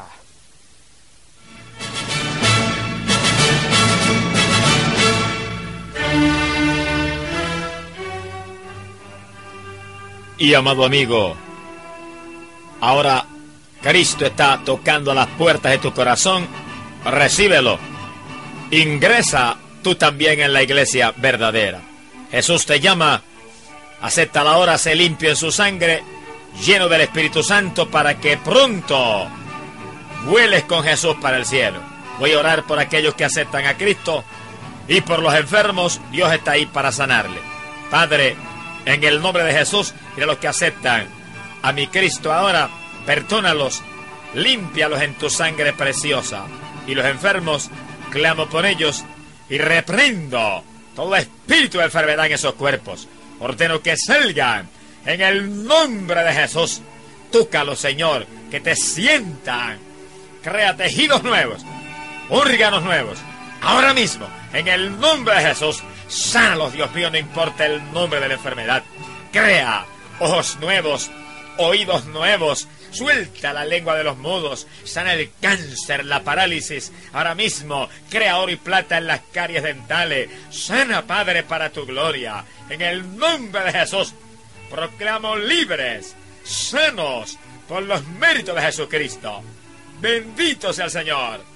Y amado amigo, ahora Cristo está tocando las puertas de tu corazón. Recíbelo. Ingresa tú también en la iglesia verdadera. Jesús te llama. Acéptala ahora, sé limpio en su sangre, lleno del Espíritu Santo, para que pronto vueles con Jesús para el cielo. Voy a orar por aquellos que aceptan a Cristo y por los enfermos. Dios está ahí para sanarle. Padre, en el nombre de Jesús, y de los que aceptan a mi Cristo ahora, perdónalos, límpialos en tu sangre preciosa. Y los enfermos, clamo por ellos y reprendo todo espíritu de enfermedad en esos cuerpos. Ordeno que salgan en el nombre de Jesús. Tócalos, Señor, que te sientan. Crea tejidos nuevos, órganos nuevos. Ahora mismo, en el nombre de Jesús, sánalos, Dios mío, no importa el nombre de la enfermedad. Crea ojos nuevos, oídos nuevos. Suelta la lengua de los mudos, sana el cáncer, la parálisis. Ahora mismo, crea oro y plata en las caries dentales. Sana, Padre, para tu gloria. En el nombre de Jesús, proclamo libres, sanos, por los méritos de Jesucristo. Bendito sea el Señor.